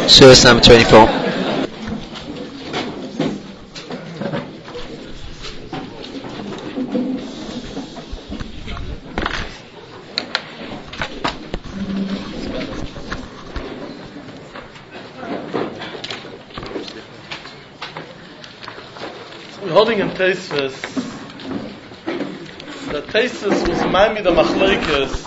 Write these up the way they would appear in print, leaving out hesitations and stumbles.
Source number 24. We're holding in Tesis. The Tesis was Maimid the Machlokes.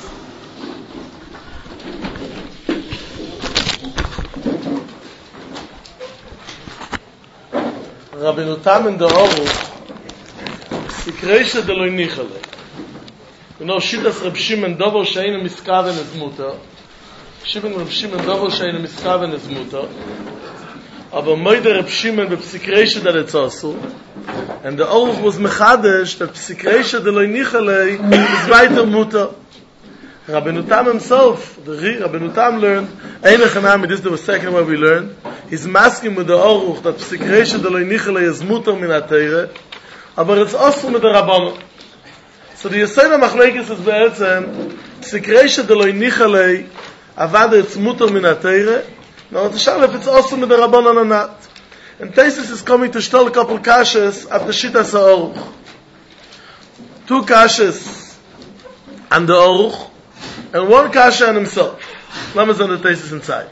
Rabbeinu Tam in the Aruch, Sikreisha de lo nichale. You know, Shitas Reb Shimon Dover she'einu miskaven es muter. Reb Shimon Dover she'einu miskaven es muter. Aber Moide Reb Shimon b'Sikreisha de letzasu. And the Aruch was mechadesh that Sikreisha de lo nichale is weiter muter. Rabbeinu Tam himself, Rabbeinu Tam learned, Einachanami, this is the second one we learned, he's masking with the Aruch that Sikreisha de lo nichale is muter min ha-teire, aber it's also with the Rabbanon. So the Yesena Machlokes is be'etzem, Sikreisha de lo nichale, avada it's muter min ha-teire, now to shall if it's also with the Rabbanon or not. And Tesis is coming to stall a couple kashas at the Shitas ha-Aruch. Two kashas and the Aruch, and one kasha on himself. Lamas on the Tesis inside.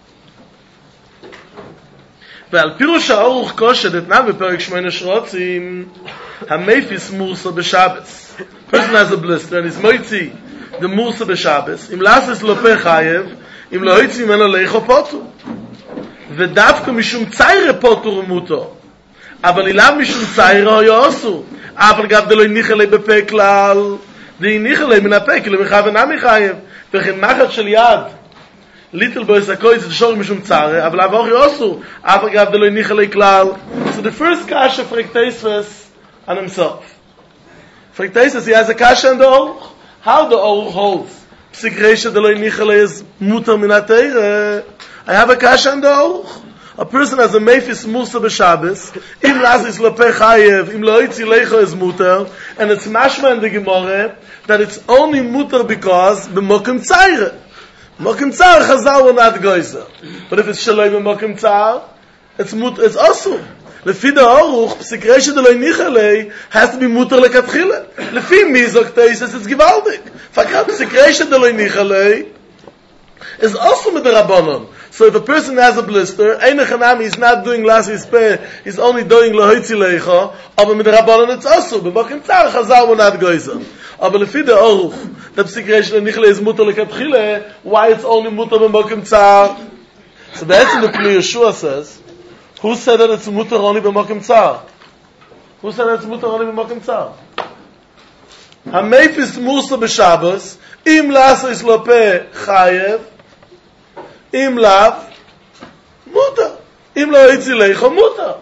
ועל פירוש האורך קושי דתנא בפרק 8 שרוצים המפיס מורסה בשבס. Person has a blister and he's moitzi the מורסה בשבס. אם לאסס לו פה חייב, אם לא הוציא ממנו לאיכו פוטו. ודווקא משום ציירה פוטו רמותו. אבל אילם משום ציירה היה אסור. אבל גם דלו הניחה בפה כלל. די הניחה מן הפה, כאילו מכוון חייב. וכן מחת של יד. Little boys are going to show mishum tzare, אבל avor yosu, aber gav de lo nichle klal. So the first kasha fragt Tesis on himself. Fragt Tesis, he has a kasha on the Aruch. How the Aruch holds? Sikreisha de lo nichle is muter min ha-teire. I have a kasha on the Aruch. A person has a mefis musa b'Shabbos, im lazis lope chayev, im lo itzi leicho is muter, and it's mashma in the Gemara that it's only muter because b'mokim tzare. Mokim Tzar Chazal will not goizer. But if it's Shaloi b'Mokim Tzar, it's also. Lefi the Aruch, Sikreisha de lo nichale, has to be muter lekatchila. Lefi Mizok Tesis, it's givaldik. Fakat Sikreisha de lo nichale is also with the Rabbanon. So if a person has a blister, Einachanami is not doing Lasis Peh, he's only doing Lohitzi Leicha, but with the Rabbanon it's also. B'Mokim Tzar Chazal will not goizer. Aber lefi the Aruch, that Sikreisha de nichale is muter lekatchila, why it's only muter b'Mokim Tzar? So that's in the Kli Yeshua says, who said that it's muter only b'Mokim Tzar? Who said that it's muter only b'Mokim Tzar? Hamefis Musa b'Shabbos, im lasa is lope chayev, im lav, muter. Im lo itzi leicho, muter.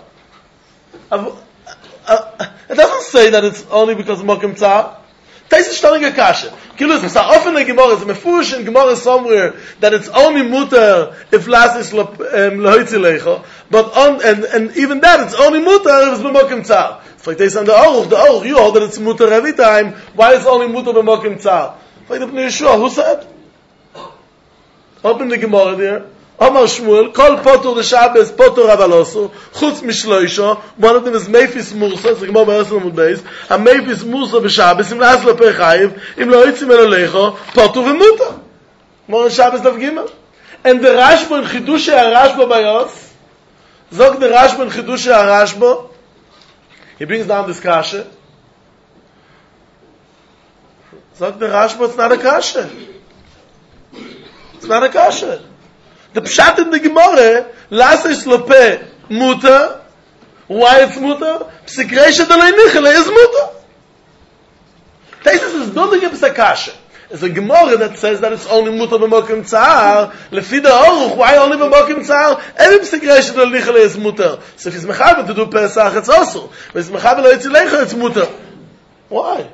It doesn't say that it's only because of Mokim Tzar. Tesis stelling a kasha. Kilus, it's often in Gemara, it's a mefush in Gemara somewhere that it's only muter if las is lohitzi leicho, but and even that it's only muter if it's b'mokim tzar. It's like they say on the Aruch, you hold that it's muter every time. Why is it only muter b'mokim tzar? Like the Bnei Yeshua, who said? Open the Gemara there. Amar Shmuel, Kol Potur the Shabbos, Potur Avalosu, Chutz Mishloisho, one of them is Mefis Mursa, it's the Gemara Be'ersel Amud Beis, a Mefis Mursa b'Shabbos, im Las Lope Chayiv, im Lo Yitzim Elo Leicho, Potur v'Muta. More Shabbos Dav Gimel. And the Rashba in Chidushei HaRashba Bayos, Zog the Rashba in Chidushei HaRashba, he brings down this kasha. Zog the Rashba, it's not a kasha. It's not a kasha. The pshat in the Gemara, Lasis Lope muter. Why it's muter? Sikreisha de lo nichale is muter. Tesis is building up a kasha. It's a Gemara that says that it's only muter b'mokim tzar. Lefi the Aruch, why only b'mokim tzar? Every Sikreisha de lo nichale is muter. So if it's mechaber to do Pesach, it's also. But if it's mechaber lo yitzi leicha, it's muter. Why?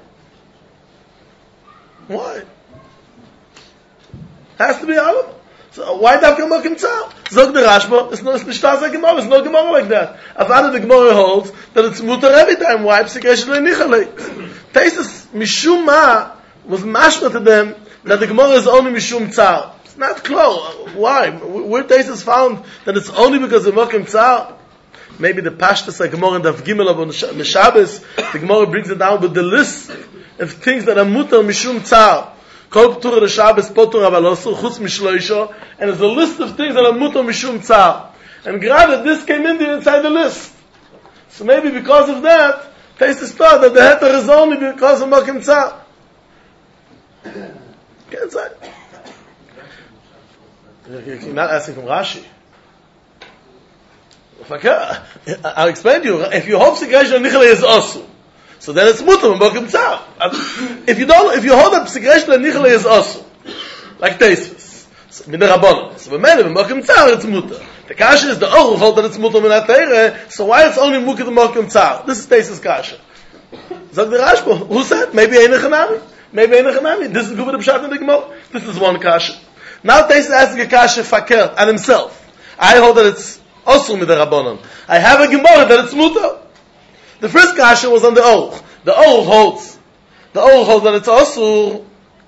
Has to be Aleph. So why Dafka Mokim Tzar? Zog the Rashba, it's no Gemara, it's no Gemara like that. Avada the Gemara holds that it's muter every time. Why Sikreisha de lo nichale? Tesis Mishum Ma was mashma to them that the Gemara is only Mishum Tzar. It's not close. Why? Where Taisus found that it's only because of Mokim Tzar? Maybe the Pashtus like Gemara and Daf Gimel of Shabbos, the Gemara brings it down with the list of things that are mutar mishum tzar. Kol p'tura the Shabbos potur aval osur chutz mishloisho, and there's a list of things that are mutar mishum tzar. And granted, this came in there inside the list. So maybe because of that, Taisus thought that the heter is only because of Mokim Tzar. Can't say. You're not asking from Rashi. I'll explain to you. If you hold Psikresh Nichale is Osu, so then it's Mutter and Mokim Tzar. If you hold that Psikresh Nichale is Osu, like Taisus, so Min Rabbanon, so B'mele Mokim Tzar it's Mutter. The Kasha is the Oruch hold that it's Mutter Min HaTeireh, so why it's only Mutter and Mokim Tzar? This is Taisus Kasha. Zog the Rashba, who said? Maybe Ein Echanami. Maybe Ein Echanami. This is good with the Pshat and the Gemara. This is one Kasha. Now Taisus asking a Kasha Fakir and himself. I hold that it's Osur Midrabanan. I have a Gemara that it's Mutar. The first Kasha was on the Oruch. The Oruch holds that it's Osur.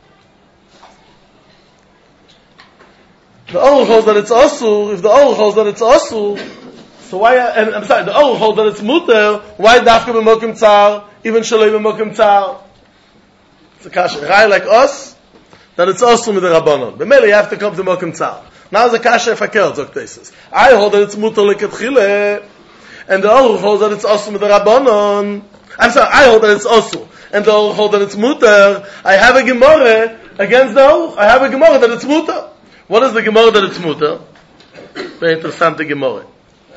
The Oruch holds that it's Osur. If the Oruch holds that it's Osur, so why? And I'm sorry, the Oruch holds that it's Mutar. Why Dafka b'Mokim Tzar? Even Shalei b'Mokim Tzar. It's a Kasha. Rai like us, that it's Osur Midrabanan. B'mele you have to come to Mokim Tzar. Now the Kasha Fakir Zok Taisus. I hold that it's Mutar Lekatchile, and the Oruch holds that it's Osur with the Rabbanon. I'm sorry, I hold that it's Osur, and the Oruch holds that it's Mutar. I have a Gemara against the Oruch. I have a Gemara that it's Mutar. What is the Gemara that it's Mutar? Very interesting Gemara.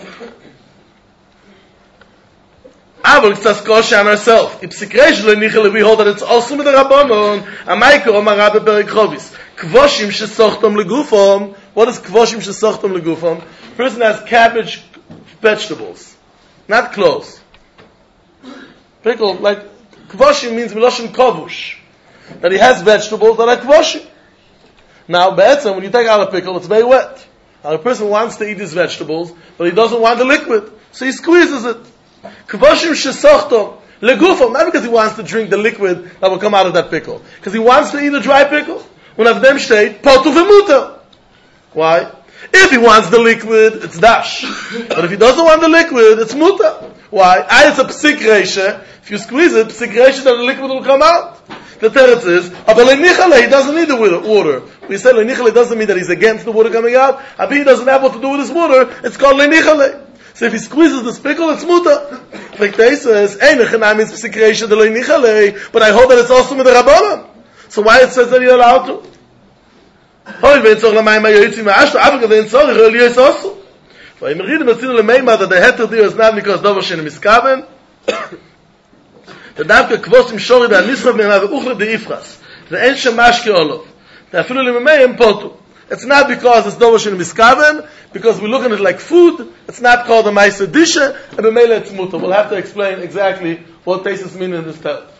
Abel it's Kosha on herself. If Psikresh Nichale we hold that it's Osur with the Rabbanon. Amaiko Omar Rabbe Perek Chovis. Kvoshim shesochtom legufom. What is kvoshim shesochtom legufom? Person has cabbage vegetables, not clothes. Pickle, like kvoshim means miloshin kovush, that he has vegetables that are kvoshim. Now, be'etzem, when you take out a pickle, it's very wet. Now, a person wants to eat his vegetables, but he doesn't want the liquid, so he squeezes it. Kvoshim shesochtom legufom, not because he wants to drink the liquid that will come out of that pickle, because he wants to eat a dry pickle. When of them steht, potu v'muta. Why? If he wants the liquid, it's dash. But if he doesn't want the liquid, it's muta. Why? It's a psik reisha. If you squeeze it, psik reisha, then the liquid will come out. The teretz is, aber le'nichale, he doesn't need the water. We said le'nichale doesn't mean that he's against the water coming out. But he doesn't have what to do with his water. It's called le'nichale. So if he squeezes the pickle, it's muta. Like they says, ein echanam means psik reisha de le'nichale, but I hold that it's also with the rabbanon. So why it says that you're allowed to? Hoy wenn so lemaim yoytzi ma'ash, aber wenn so really is also. Weil mir reden mit le meima that the heter there is not because dover shen miskaven. Der darf gekwost im shori da nisrov mir na uchle de ifras. Der ein shmash ke olov. Da filu le meim potu. It's not because it's dover shen miskaven, because we look at it like food. It's not called a ma'aser disha, and the mele it's mutar. We'll have to explain exactly what Taisus mean in this text.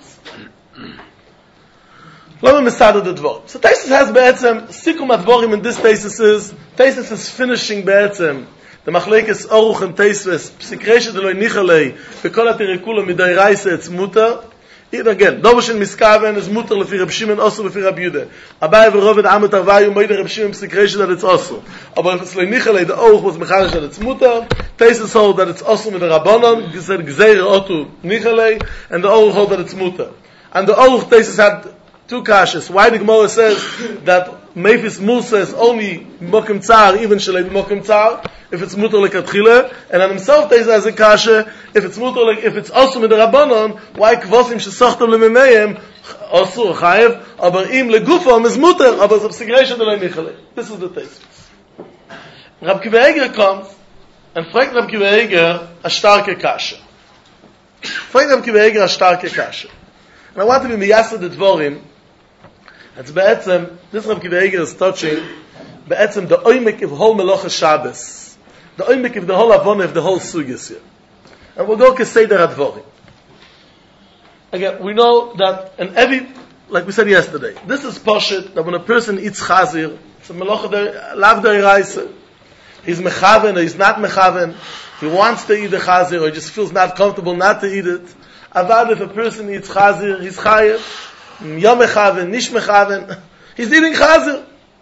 Let me start the dvor. So Taisus has be'etzem sikum advorim in this Taisus is finishing be'etzem the machlekes Oruch and Taisus psikreshe de lo nichalei bekol atirikula midai reise it's mutar. Again, Dovoshin miskaven is mutar lefi Reb Shimon also lefi Reb Yudah. Abai v'roved amet avayu moide Reb Shimon psikreshe that it's also. Aber if it's lo nichalei the Oruch was mecharish that it's mutar. Taisus hold that it's also with the Rabbanon. He said gzeir otu nichalei, and the Oruch hold that it's mutar. And the Oruch Taisus had two kashas. Why the Gemara says that Mephis Musa is only Mokim Tzar, even Shalei Mokim Tzar, if it's Mutar Lekatchila, and on himself Taisus has a kasha, if it's Mutar, if it's also with the Rabbanon, why Kvosim Shesochtam Lememeim, also Chayev, aber Im Legufam is Mutar, aber it's a Psikresha de Leimichale. This is the Taisus. Rab Kiva Eger comes, and fragt Rab Kiva Eger a starke kasha. Fragt Rab Kiva Eger a starke kasha. And I want to be miyasad the dvorim. It's be'etzem, this Rab Kiva Eger is touching, be'etzem the oimek of whole Melocha Shabbos. The oimek of the whole avon of the whole sugis here. And we'll go keseder advorim. Again, we know that in every, like we said yesterday, this is poshit, that when a person eats chazir, it's a Melocha lav deiraisa. He's mechaven or he's not mechaven. He wants to eat the chazir or he just feels not comfortable not to eat it. Avad, if a person eats chazir, he's chayev. Yom mechaven, nish mechaven. He's eating chazir.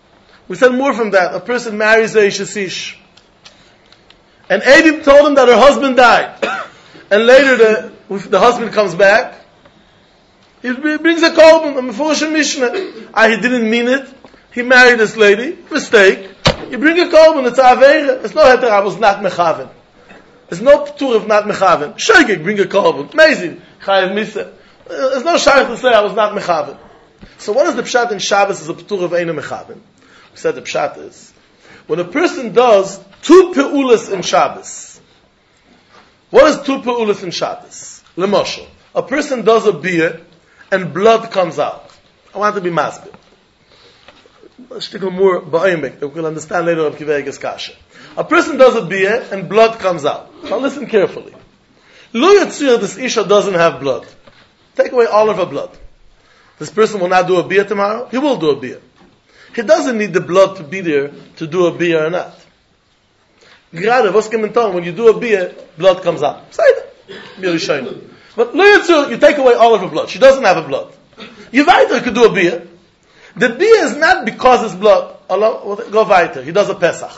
We said more from that. A person marries a Shesish. And Edim told him that her husband died. And later the husband comes back. He brings a korban, a Mefurosh Mishnah. He didn't mean it. He married this lady. Mistake. You bring a korban, it's a Aveira. It's no heter, I was not mechaven. There's no p'tur of not mechaven. Shogeg, bring a korban. Amazing. Chayev Misa. There's no shaykh to say I was not mechaven. So what is the pshat in Shabbos as a p'tur of Eina mechaven? We said the pshat is, when a person does 2 peulas in Shabbos. What is 2 peulas in Shabbos? L'moshel. A person does a beer and blood comes out. I want to be masbid. A shtickle more ba'omek that we will understand later of Kivei Geskasha. A person does a beer and blood comes out. Now listen carefully. Lo yatzir, this Isha doesn't have blood. Take away all of her blood. This person will not do a beer tomorrow. He will do a beer. He doesn't need the blood to be there to do a beer or not. Gerade, was can man tell when you do a beer, blood comes out. Say that. But lo yatzir, you take away all of her blood. She doesn't have a blood. You weiter could do a beer. The beer is not because it's blood. Allah, go weiter. He does a Pesach.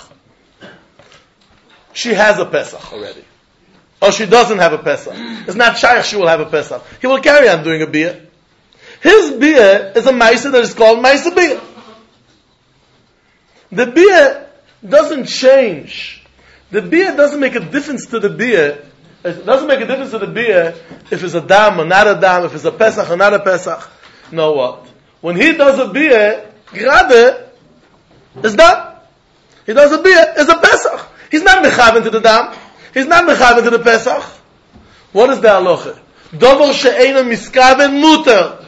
She has a Pesach already. Or she doesn't have a Pesach. It's not shaykh she will have a Pesach. He will carry on doing a beer. His beer is a Maisa that is called Maisa beer. The beer doesn't change. The beer doesn't make a difference to the beer. It doesn't make a difference to the beer if it's a dam or not a dam, if it's a Pesach or not a Pesach. Know what? When he does a beer, gerade is done. He does a beer, it's a Pesach. He's not mechaven to the dam. He's not mechaven to the Pesach. What is the halacha? Dover she'ena miskaven muter.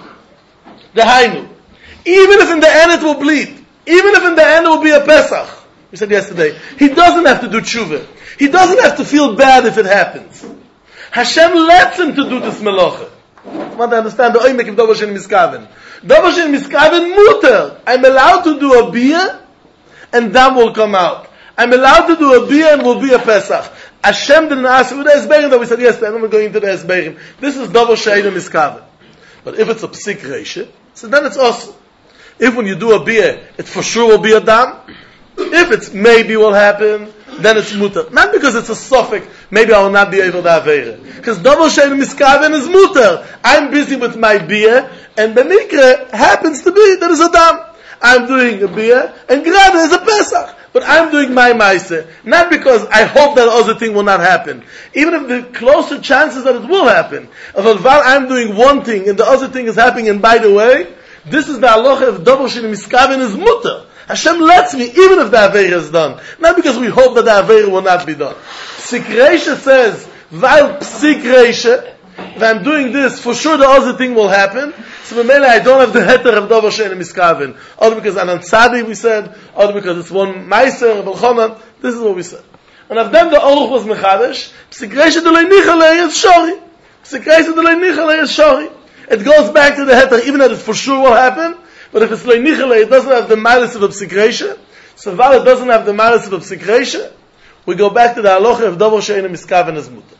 The hainu. Even if in the end it will bleed. Even if in the end it will be a Pesach. We said yesterday. He doesn't have to do tshuva. He doesn't have to feel bad if it happens. Hashem lets him to do this melacha. I want to understand the oimek of Dover she'ena miskaven. Dover she'ena miskaven muter. I'm allowed to do a beer and dam will come out. I'm allowed to do a beer and will be a Pesach. Hashem didn't ask with the Esberim that we said yesterday. I'm not going into the Esberim. This is Dover she'ena miskaven. But if it's a psik reisha, so then it's awesome. If when you do a beer, it for sure will be a dam. If it's maybe will happen, then it's muter. Not because it's a suffix, maybe I will not be able to aveire. Because Dover she'ena miskaven is muter. I'm busy with my beer, and B'mikra happens to be that is a dam. I'm doing a beer, and Grada is a Pesach. But I'm doing my Maaseh, not because I hope that other thing will not happen. Even if the closer chances that it will happen. But while I'm doing one thing, and the other thing is happening, and by the way, this is the halacha of Dover she'ena miskaven is muter. Hashem lets me, even if the Aveira is done. Not because we hope that the Aveira will not be done. Psik Reisha says, while Psik Reisha, if I'm doing this, for sure the other thing will happen. So Mamela, I don't have the heter of Dover she'ena miskaven. Other because Anan Tzadi we said, other because it's one Meiser, Balchonan. This is what we said. And of them the Oruch was Mechadesh. Psik Reisha de Leinichale is Shori. Psik Reisha de Leinichale is Shori. It goes back to the heter, even that it for sure will happen. But if it's Leinichale, it doesn't have the milas of a Psik Reisha. So while it doesn't have the milas of a Psik Reisha, we go back to the halacha of Dover she'ena miskaven is muter.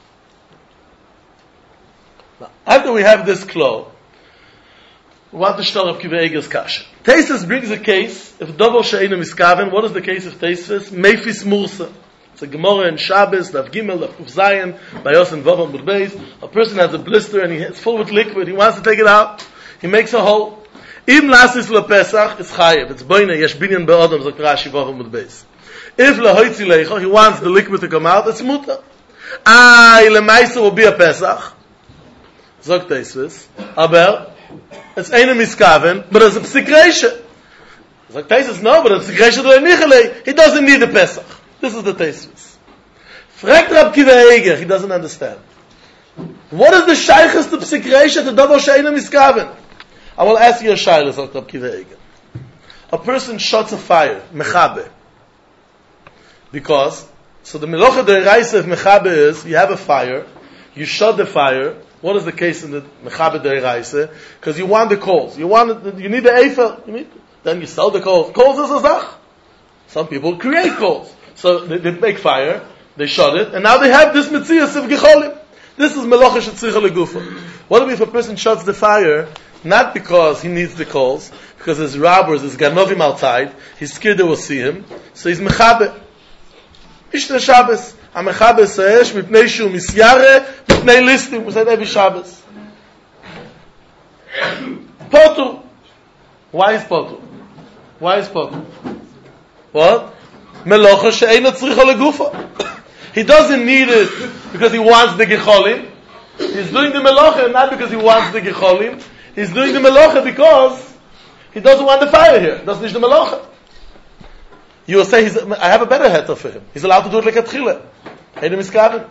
Now, after we have this claw, we want to start up Kivei Eger's Kasha. Taisus brings a case, if Dover she'ena miskaven, what is the case of Taisus? Meifis Mursa. It's a Gemara in Shabbos, Daf Gimel, Daf Kuf Zayin, Bayos and Vav Amud Beis. A person has a blister and it's full with liquid, he wants to take it out, he makes a hole. Im lasis le Pesach, it's chayev, it's boine, yesh binyan be'odam, zok Rashi Vav Amud Beis. If lehoitzi leicha, he wants the liquid to come out, it's muta. Lemaisa will be a Pesach, zok Taisus, aber, it's eine miskaven, but it's a psik reisha. Zok Taisus, no, but it's a psik reisha do enichele, he doesn't need a Pesach. This is the Taisus. Fragt Rab Kivei Eger, he doesn't understand. What is the shaykhs to psik reisha to Dover she'ena miskaven? I will ask you a shayla, Dr. Kivei Eger. A person shuts a fire, mechabe. Because, so the melocha de'iraisa of mechabe is, you have a fire, you shut the fire. What is the case in the mechabe de'iraisa? Because you want the coals. You need the eifel. Then you sell the coals. Coals is a zach. Some people create coals. So they make fire, they shut it, and now they have this mitzias of gecholim. This is melocha shetzricha legufa. What if a person shuts the fire, not because he needs the coals, because there's robbers, there's ganovim outside, he's scared they will see him, so he's mechabe. Ishta Shabbos, ha-mechabe se'esh, mipnei shu misyare, mipnei listim, we said every Shabbos. Potu. Why is Potu? Why is Potu? What? Melocha she'eina tzricha legufa. He doesn't need it because he wants the gecholim. He's doing the melocha not because he wants the gecholim. He's doing the melocha because he doesn't want the fire here. Doesn't need the melocha. You will say, I have a better heter for him. He's allowed to do it like a tchila. He doesn't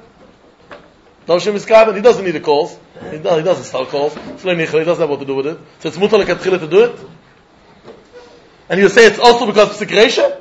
need the calls. He doesn't sell calls. He doesn't have what to do with it. So it's mutar like a tchila to do it. And you say it's also because of Sikresha?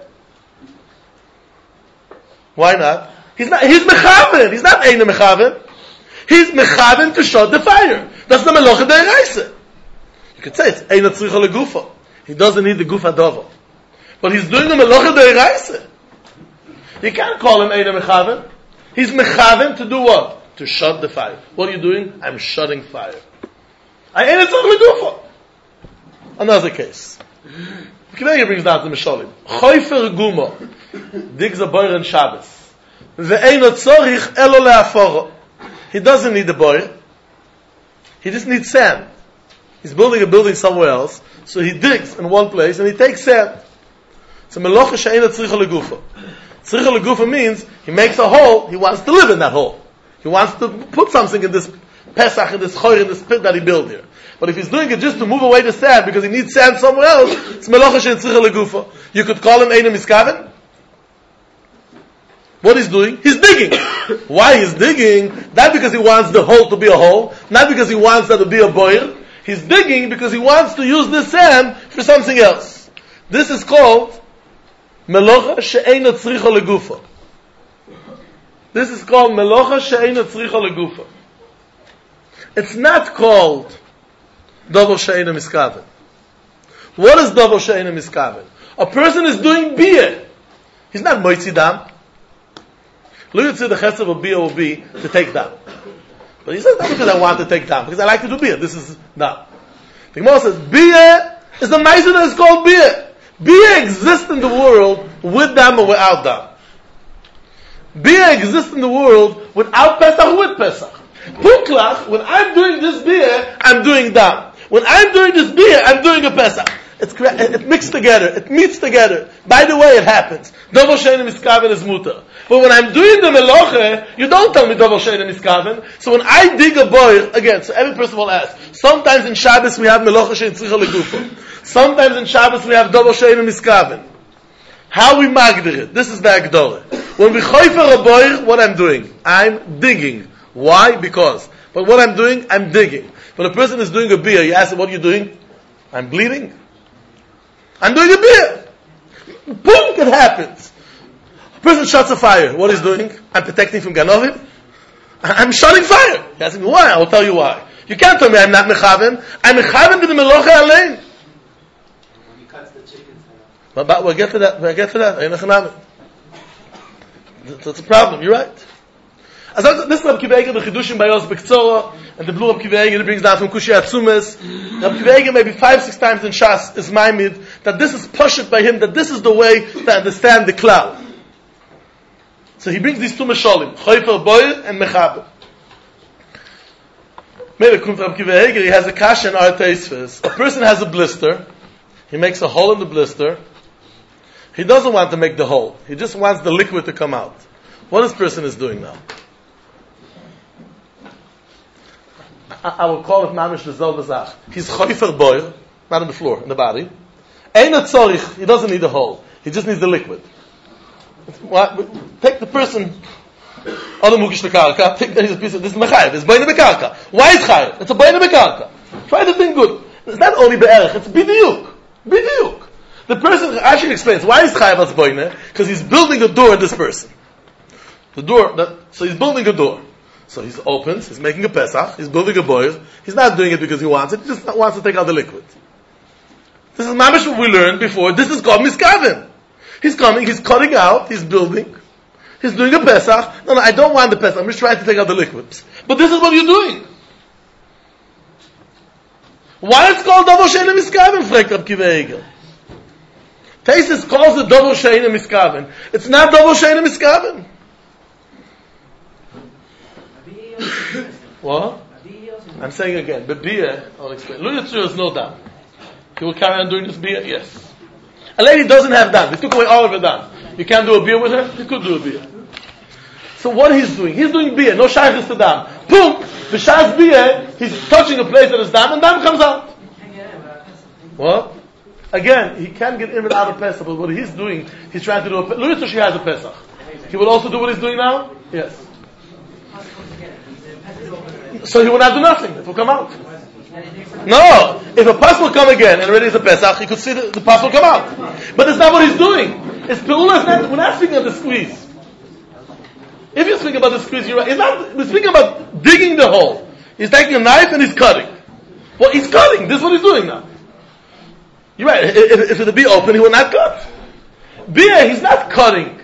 Why not? He's mechaven. He's not Eina mechaven. He's mechaven to shut the fire. That's the melocha de'eraisa. You could say it's Eina tzricha legufa. He doesn't need the gufa dovo. But he's doing the melocha de'eraisa. You can't call him Eina mechaven. He's mechaven to do what? To shut the fire. What are you doing? I'm shutting fire. I Eina tzricha legufa. Another case. Kivegi brings down to the Mishalim. Choyfer Gumo digs a boir on Shabbos. Ve'eino tzorich elo le'aforo. He doesn't need the boir. He just needs sand. He's building a building somewhere else, so he digs in one place and he takes sand. So melocha she'eino tzricha legufa. Tzricha legufa means he makes a hole. He wants to live in that hole. He wants to put something in this Pesach, in this choir, in this pit that he built here. But if he's doing it just to move away the sand because he needs sand somewhere else, it's melocha she'en tzricha legufa. You could call him Eina miskaven. What he's doing? He's digging. Why he's digging? Not because he wants the hole to be a hole, not because he wants that to be a boir. He's digging because he wants to use this sand for something else. This is called melocha she'en tzricha legufa. This is called melocha she'en tzricha legufa. It's not called Dovo she'ena miskaven. What is Dovo she'ena miskaven? A person is doing biyah. He's not moitzi dam. Lo yitzir the chesed of biyah will be to take dam. But he says not because I want to take dam, because I like to do biyah. This is dam. The Gemara says biyah is the ma'aseh that is called biyah. Biyah exists in the world with dam or without dam. Biyah exists in the world without Pesach or with Pesach. Puklach, when I'm doing this beer, I'm doing dam. When I'm doing this beer, I'm doing a Pesach. It mixed together. It meets together. By the way, it happens. Dovo she'ena miskaven is mutar. But when I'm doing the meloche, you don't tell me Dovo she'ena miskaven. So when I dig a boir, again, so every person will ask, sometimes in Shabbos we have meloche she'en tzricha legufa. Sometimes in Shabbos we have Dovo she'ena miskaven. How we magdir it? This is the Agdorah. When we choyfer a boir, what I'm doing? I'm digging. Why? Because. But what I'm doing, I'm digging. When a person is doing a beer, you ask him, what are you doing? I'm bleeding. I'm doing a beer. Boom, it happens. A person shuts a fire. What is doing? I'm protecting from Ganovim. I'm shutting fire. You ask me, why? I will tell you why. You can't tell me I'm not mechaven. I'm mechaven with the melocha alein. When he cuts the chicken's head. But we'll get to that. That's a problem. You're right. This is Reb Kiva Eiger, the Chidushim by Yos Bektzora, and the blue Reb Kiva Eiger, it brings down from Kushya Atzumes. Reb Kiva Eiger maybe 5-6 times in Shas is Maimid, that this is pushed by him, that this is the way to understand the cloud. So he brings these two Mesholim, Choyfer Boyer and Mechaber. Maybe Reb Kiva Eiger, he has a kasha in our Teisves. A person has a blister, he makes a hole in the blister, he doesn't want to make the hole, he just wants the liquid to come out. What this person is doing now? I will call it mamish the zelda zach. He's choyfer boir, not on the floor, in the body. Ein tzorich, he doesn't need a hole. He just needs the liquid. Take the person, other mugish bekarka, take this piece of, this is mechayev, it's boine bekarka. Why is chayev? It's a boine bekarka. Try the thing good. It's not only be'erech, it's bidiyuk. Bidiyuk. The person actually explains, why is chayev as boine? Because he's building a door in this person. The door, so he's building a door. So he opens, he's making a Pesach, he's building a boil. He's not doing it because he wants it, he just wants to take out the liquid. This is mamish what we learned before. This is called miskaven. He's coming, he's cutting out, he's building, he's doing a Pesach. No, I don't want the Pesach, I'm just trying to take out the liquids. But this is what you're doing. Why it's called Dover Sheina Miskaven, fragt Rab Kiva Eger. Taisus calls it Dover Sheina Miskaven. It's not Dover Sheina Miskaven. What? I'm saying again, but beer, I'll explain. Luyatzur is no dam. He will carry on doing this beer? Yes. A lady doesn't have dam. They took away all of her dam. You can't do a beer with her? You could do a beer. So what he's doing beer. No shaykhis to dam. Boom! The shaykh's beer, he's touching a place that is dam, and dam comes out. What? Again, he can't get in and out of Pesach, but what he's doing, he's trying to do a Luyatzur, she has a Pesach. He will also do what he's doing now? Yes. So he will not do nothing. It will come out. No. If a pus will come again and already is a Pesach, he could see the pus will come out. But it's not what he's doing. It's Pe'ula. We're not speaking of the squeeze. If you speak about the squeeze, you're right. We're speaking about digging the hole. He's taking a knife and he's cutting. Well, he's cutting. This is what he's doing now. You're right. If it would be open, he will not cut. Beer, he's not cutting.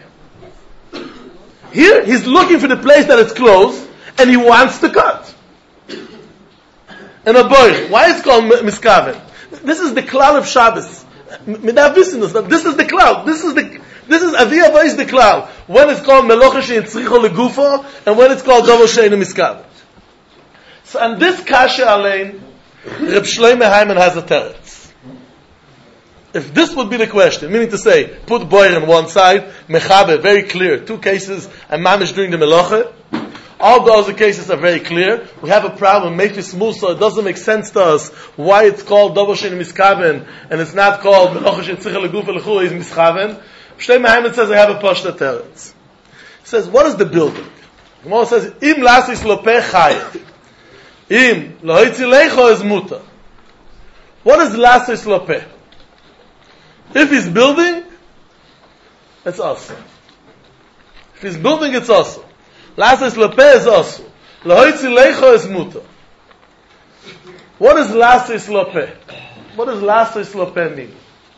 Here, he's looking for the place that is closed and he wants to cut. And a boy, why it's called miskaven? This is the cloud of Shabbos. This is the cloud. This is Aviyah Vayis the cloud. When it's called Melocha Sheyitzricho Legufo, and when it's called Dover Sheina Miskaven. So, and this Kasha Alein, Reb Shlomo Hyman has a teretz. If this would be the question, meaning to say, put boy on one side, Mechabe, very clear, 2 cases, and Mamish doing the Melocha. All the other cases are very clear. We have a problem. Mephis Musa, it doesn't make sense to us why it's called Dover Sheina Miskaven and it's not called Melocha Sheyitzricho Legufo Lechula is Miskaven. Shlomo Hyman says, I have a pashta teretz. He says, what is the building? The Gemara says, Im lasis lopeh chayev. Im lohoitzi leicho is muta. What is lasis lopeh? If he's building, it's also. If he's building, it's also. Lasis lopeh is also. Lohoitzi leicho is muta. What is lasis lopeh? What does lasis lopeh mean?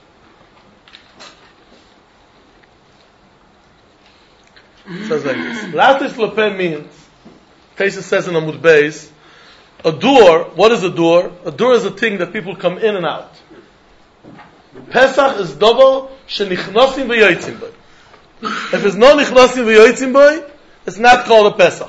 It says like this. Lasis lopeh means, Taisus says in Amud Beis, a door, what is a door? A door is a thing that people come in and out. Pesach is double, shenichnosim v'yoytzim boy. If it's no nichnosim v'yoytzim boy, it's not called a Pesach.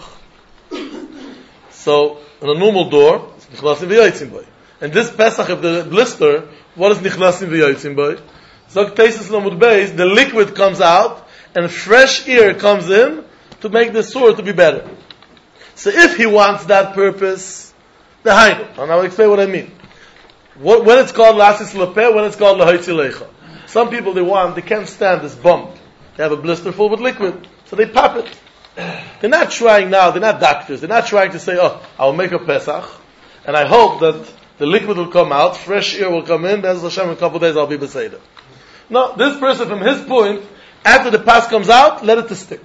So, in a normal door, it's nichnosim v'yoytzim boy. And this Pesach, if the blister, what is nichnosim v'yoytzim boy? So Taisus in Amud Beis, the liquid comes out, and fresh air comes in to make the sword to be better. So if he wants that purpose, the hainu. And I'll explain what I mean. When it's called lasis lopeh, when it's called lahoitzi leicha. Some people they can't stand this bump. They have a blister full with liquid, so they pop it. They're not trying now, they're not doctors, they're not trying to say, I'll make a Pesach, and I hope that the liquid will come out, fresh air will come in, Be'ez Hashem, in a couple of days I'll be beseder. No, this person from his point, after the pas comes out, let it to stick.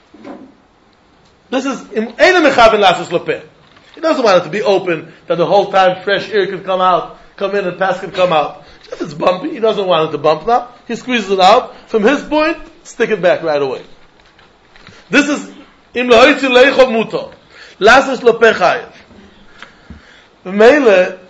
This is Eina Mechaven Lasis Lopeh. He doesn't want it to be open, that the whole time fresh air can come in and pas can come out. If it's bumpy, he doesn't want it to bump now. He squeezes it out. From his point, stick it back right away. This is Im Lahoitzi Leicho Muto. Lasis Lopeh Chayev. Mele,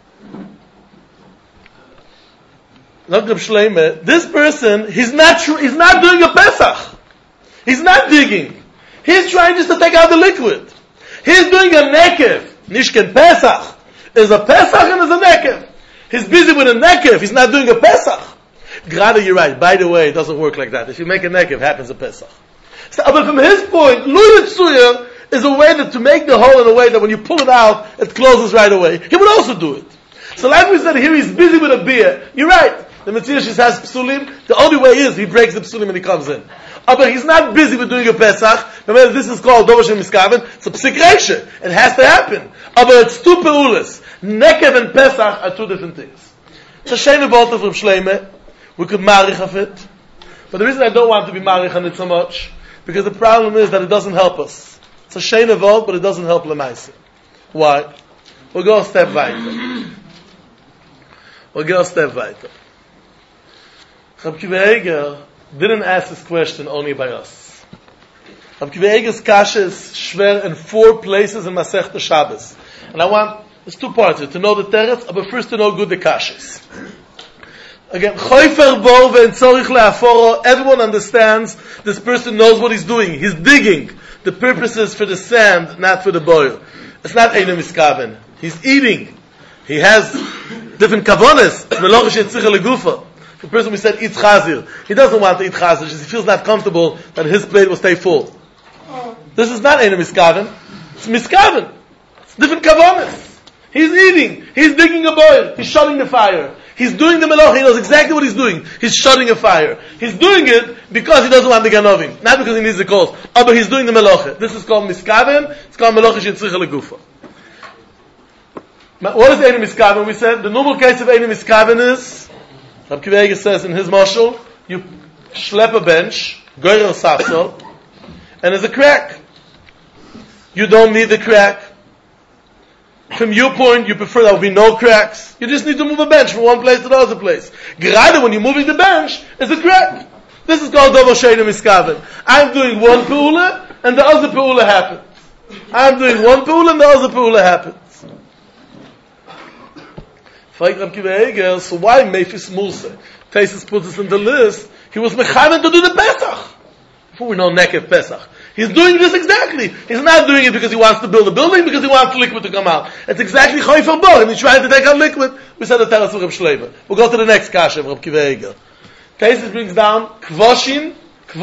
this person, he's not doing a Pesach. He's not digging. He's trying just to take out the liquid. He's doing a nekev. Nishken Pesach. Is a Pesach and is a nekev. He's busy with a nekev. He's not doing a Pesach. Grada, you're right. By the way, it doesn't work like that. If you make a nekev, it happens a Pesach. So, but from his point, Lu Yitzuya is a way that to make the hole in a way that when you pull it out, it closes right away. He would also do it. So like we said here, he's busy with a beer. You're right. The Metzir has psulim. The only way is he breaks the psulim when he comes in. But he's not busy with doing a Pesach. Remember, this is called Dover Sheina Miskaven. It's a psik reisha. It has to happen. But it's 2 peulas. Nekev and Pesach are 2 different things. It's a shame about it from Shlomo. We could marich of it. But the reason I don't want to be marich on it so much, because the problem is that it doesn't help us. It's a shame about, but it doesn't help Lemaisa. Why? We'll go a step weiter. Rab Kiva Eger didn't ask this question only by us. Rab Kiva Eger's kasha is shver in 4 places in Masechta Shabbos. And I want There's two parts here. To know the teretz, but first to know good the kashis. Again, choifer bo ve'en tzorich le'aforo. Everyone understands this person knows what he's doing. He's digging. The purpose is for the sand, not for the boil. It's not Eina Miskaven. He's eating. He has different kavones. Melochish yetzicha legufa. The person we said eats chazir. He doesn't want to eat chazir. He feels not comfortable that his plate will stay full. This is not Eina Miskaven. It's Miskaven. It's different kavones. He's eating. He's digging a boil. He's shutting the fire. He's doing the melach. He knows exactly what he's doing. He's shutting a fire. He's doing it because he doesn't want the ganovim, not because he needs the coals. Oh, but he's doing the melach. This is called miskaven. It's called melach shetzricha legufa. What is Eina Miskaven? We said the normal case of Eina Miskaven is, Rabbi Akiva Eiger says in his mashal, you schlep a bench, goyrel safsel, and there's a crack. You don't need the crack. From your point, you prefer there will be no cracks. You just need to move a bench from one place to the other place. Gerade when you're moving the bench, there's a crack. This is called Dovo Sheina Miskaven. I'm doing one peula, and the other peula happens. I'm doing one peula, and the other peula happens. So why Mephis Musa? Taisus puts us in the list. He was mechaven to do the Pesach. Before we know Nekev Pesach. He's doing this exactly. He's not doing it because he wants to build a building, because he wants the liquid to come out. It's exactly Choifer Bo, and he's trying to take out liquid. We said the Teres of Reb Shleimer. We'll go to the next kasha of Reb Akiva Eiger. Taisus brings down Kvosim,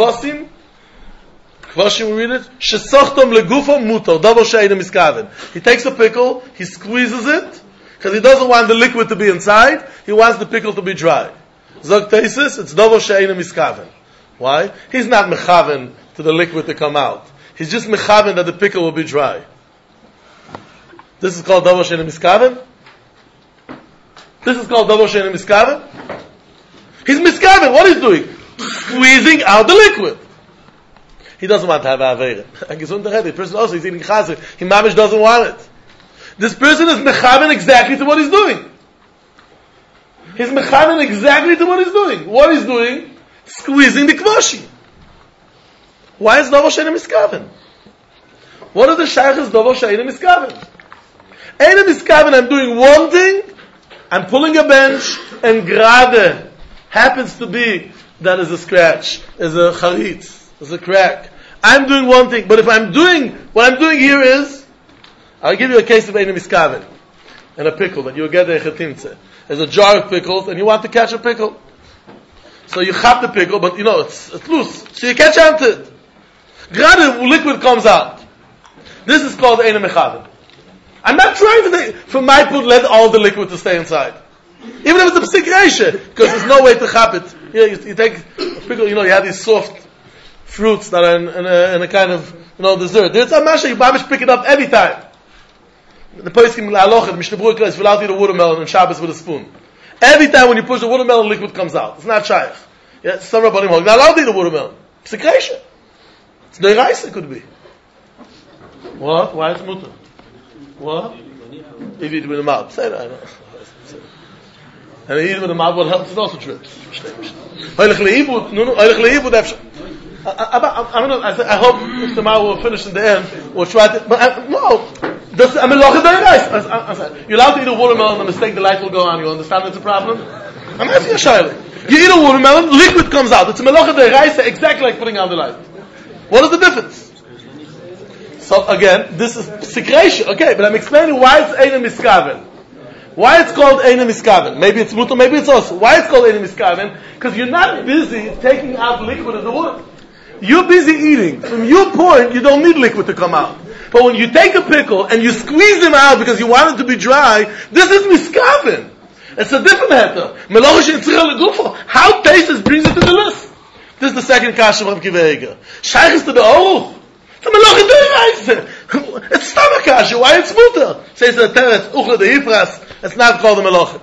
we read it, Shesochtom legufo mutor, Dovo Sheina Miskaven. He takes a pickle, he squeezes it, because he doesn't want the liquid to be inside, he wants the pickle to be dry. Zog Taisus, it's Dovo Sheina Miskaven. Why? He's not mechaven to the liquid to come out. He's just mechaven that the pickle will be dry. This is called Dovo Sheina Miskaven? This is called Dovo Sheina Miskaven? He's miskaven. What he's doing? Squeezing out the liquid. He doesn't want to have aveira. The person also is eating chazer. He mamish doesn't want it. This person is mechaven exactly to what he's doing. He's mechaven exactly to what he's doing. What he's doing? Squeezing the kvashi. Why is Dovo Sheina Miskaven? What are the shaykhs Dovo Sheina Miskaven? Eina Miskaven, I'm doing one thing, I'm pulling a bench, and grade happens to be that is a scratch, is a charitz, is a crack. I'm doing one thing, but if I'm doing, what I'm doing here is, I'll give you a case of Eina Miskaven, and a pickle, that you'll get a chetimtze. There's a jar of pickles, and you want to catch a pickle. So you chop the pickle, but it's loose, so you catch onto it. Grade liquid comes out. This is called Eina Mechaven. I'm not trying to take, from my put, let all the liquid to stay inside. Even if it's a psik reisha, because there's no way to chop it. You take a pickle, you have these soft fruits that are in a kind of, dessert. There's a masha, you pick it up every time. The poskim la'aloch, the Mishnah Berurah is allowed to eat a watermelon and Shabbos with a spoon. Every time when you push the watermelon, liquid comes out. It's not shaykh. Some rabbanim hold, not allowed to eat a watermelon. Psik reisha. It's no rice, it could be. What? Why it's mutter? What? If you eat it with the mouth. Say that, I know. And you eat it with the mouth, what helps it also trips. I hope if tomorrow we'll finish in the end, we'll try to, but no. I'm in loch rice. You're allowed to eat a watermelon, the mistake, the light will go on. You understand that's a problem? I'm asking a shayla. You eat a watermelon, liquid comes out. It's a melach rice, exactly like putting out the light. What is the difference? So again, this is secretion. Okay, but I'm explaining why it's Eina Miskaven. Why it's called Eina Miskaven. Maybe it's mutter, maybe it's also. Why it's called Eina Miskaven? Because you're not busy taking out liquid of the water. You're busy eating. From your point, you don't need liquid to come out. But when you take a pickle and you squeeze them out because you want it to be dry, this is Miskaven. It's a different matter. How Taisus brings it to the list. This is the second kasha of Rabbi Akiva Eiger. Shaykh is to the Aruch. It's stomach kasha. Why it's mutter? Says the Teretz, Uchla de Yipras. It's not called the Melachim.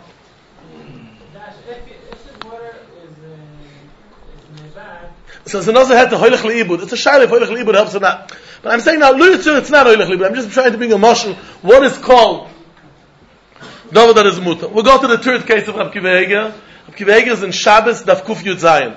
So it's another head to Hoylech Le'ibud. It's a shayla if Hoylech Le'ibud helps or not. But I'm saying now, it's not Hoylech Le'ibud. I'm just trying to bring a mashal. What is called Davar that is mutter? We'll go to the third case of Rabbi Akiva Eiger. Rabbi Akiva Eiger is in Shabbos, Daf Kuf Yud Zayin.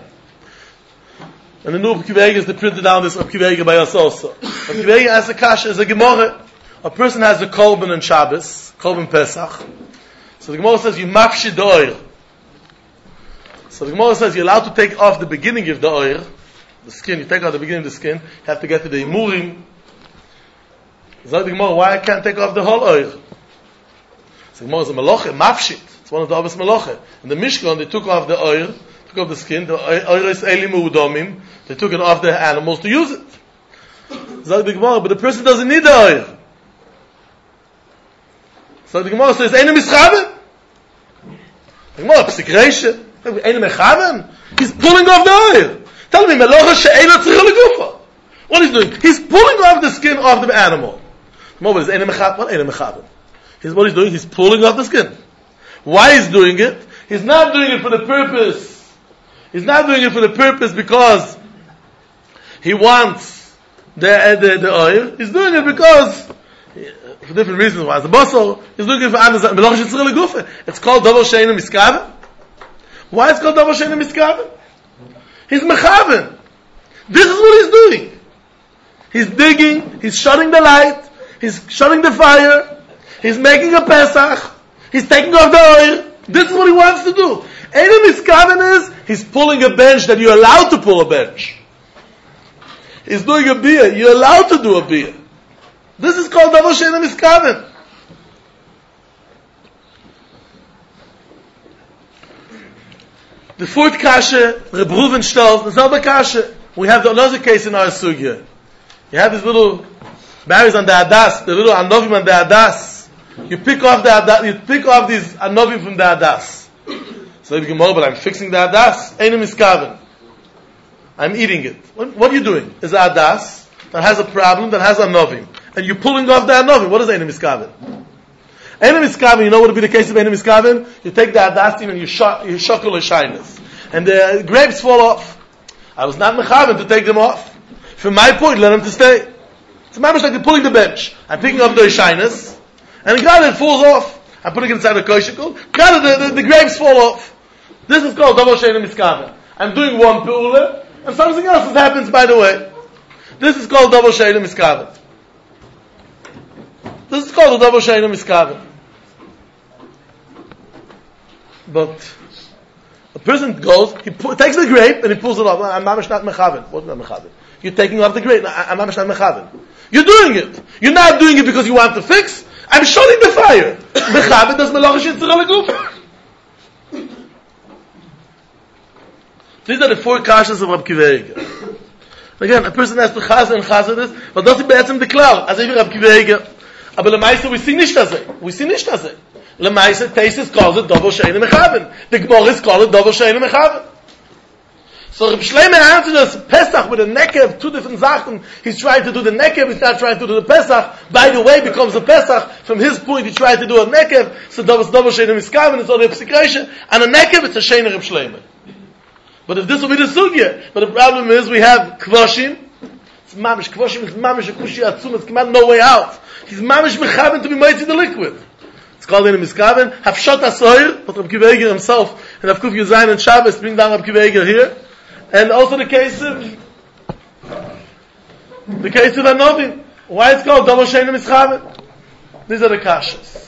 And the new Rabbi Akiva Eiger is the printed down this Rabbi Akiva Eiger by us also. Rabbi Akiva Eiger asks a kasha, is a gemara. A person has a kolben and Shabbos, kolben Pesach. So the Gemara says, you mafshid the oil. So the Gemara says, you're allowed to take off the beginning of the oil, the skin, you take out the beginning of the skin, you have to get to the imurim. So the Gemara, why I can't take off the whole oil? So the Gemara is a meloche, mafshid. It's one of the obvious meloche. In the Mishkan, they took off the oil, took off the skin, the oil is elim udomim, they took it off the animals to use it. So the Gemara, but the person doesn't need the oil. So the Gemara says, Eine mischaven? The Gemara, psikreishe. Eine mechaven? He's pulling off the oil. Tell me, melocha she'eina tzricha legufa. What he's doing? He's pulling off the skin of the animal. The Gemara says, Eine mechaven? What Eine mechaven? What he's doing, he's pulling off the skin. Why he's doing it? He's not doing it for the purpose. He's not doing it for the purpose because he wants the oil. He's doing it because for different reasons. Why? The basal is looking for others. It's called davar she'eino miskaven. Why it's called davar she'eino miskaven? He's mechaven. This is what he's doing. He's digging. He's shutting the light. He's shutting the fire. He's making a pesach. He's taking off the oil. This is what he wants to do. Eino miskaven is he's pulling a bench that you're allowed to pull a bench. He's doing a beer. You're allowed to do a beer. This is called davar she'eino miskaven. The fourth kasha, Reb Reuven stellt, the selbe kasha. We have another case in our sugya. You have these little berries on the adas, the little anovim on the adas. You pick off these anovim from the adas. So you go, but I'm fixing the adas. Eino miskaven. I'm eating it. What are you doing? Is a adas that has a problem, that has anovim. And you're pulling off the anovim. What is Eino miskaven? Eino miskaven, you know what would be the case of Eino miskaven? You take the adastim and you shakel the shyness. And the grapes fall off. I was not mechaven to take them off. From my point, let them to stay. It's mamish like you're pulling the bench. I'm picking up the shyness, and it falls off. I'm putting it inside the koshikul. The grapes fall off. This is called davar she'eino miskaven. I'm doing one peula, and something else happens by the way. This is called davar she'eino miskaven. This is called davar she'eino miskaven. But a person goes, takes the grape and he pulls it off. I'm mamish not mechaven. What's not mechaven? You're taking off the grape. I'm mamish not mechaven. You're doing it. You're not doing it because you want to fix. I'm shutting the fire. Mechaven does melacha she'etzira leguf. These are the four kashas of Rab Kiva Eiger. Again, a person has to chazer and chazer this, but das ist be'etzem the klar. As if Rab Kiva Eiger. Aber lemaisa we see nicht das. We see nicht das. Lemaisa Teisus calls it davar she'eino mechaven. The Gemara calls it davar she'eino mechaven. So Reb Shlomo answered us Pesach with a nekev, two different Sachen. He's trying to do the nekev, he's not trying to do the Pesach. By the way, becomes a Pesach. From his point, he tried to do a nekev. So davar she'eino miskaven, it's only a psikreisha. And a nekev, it's a she'eino Reb Shlomo. But if this will be the sugya, but the problem is we have kvoshim. It's mamish. Kvoshim is mamish a kushi atzum. It's come out no way out. He's mamish mechaven to be mighty the liquid. It's called in a miskaven. Hafshot asoir, but Reb Kiva Eiger himself, and Avkuf Yuzayin and Shabbos bring down Reb Kiva Eiger here. And also the case of Anovim. Why it's called davar she'eino miskaven? These are the kashas.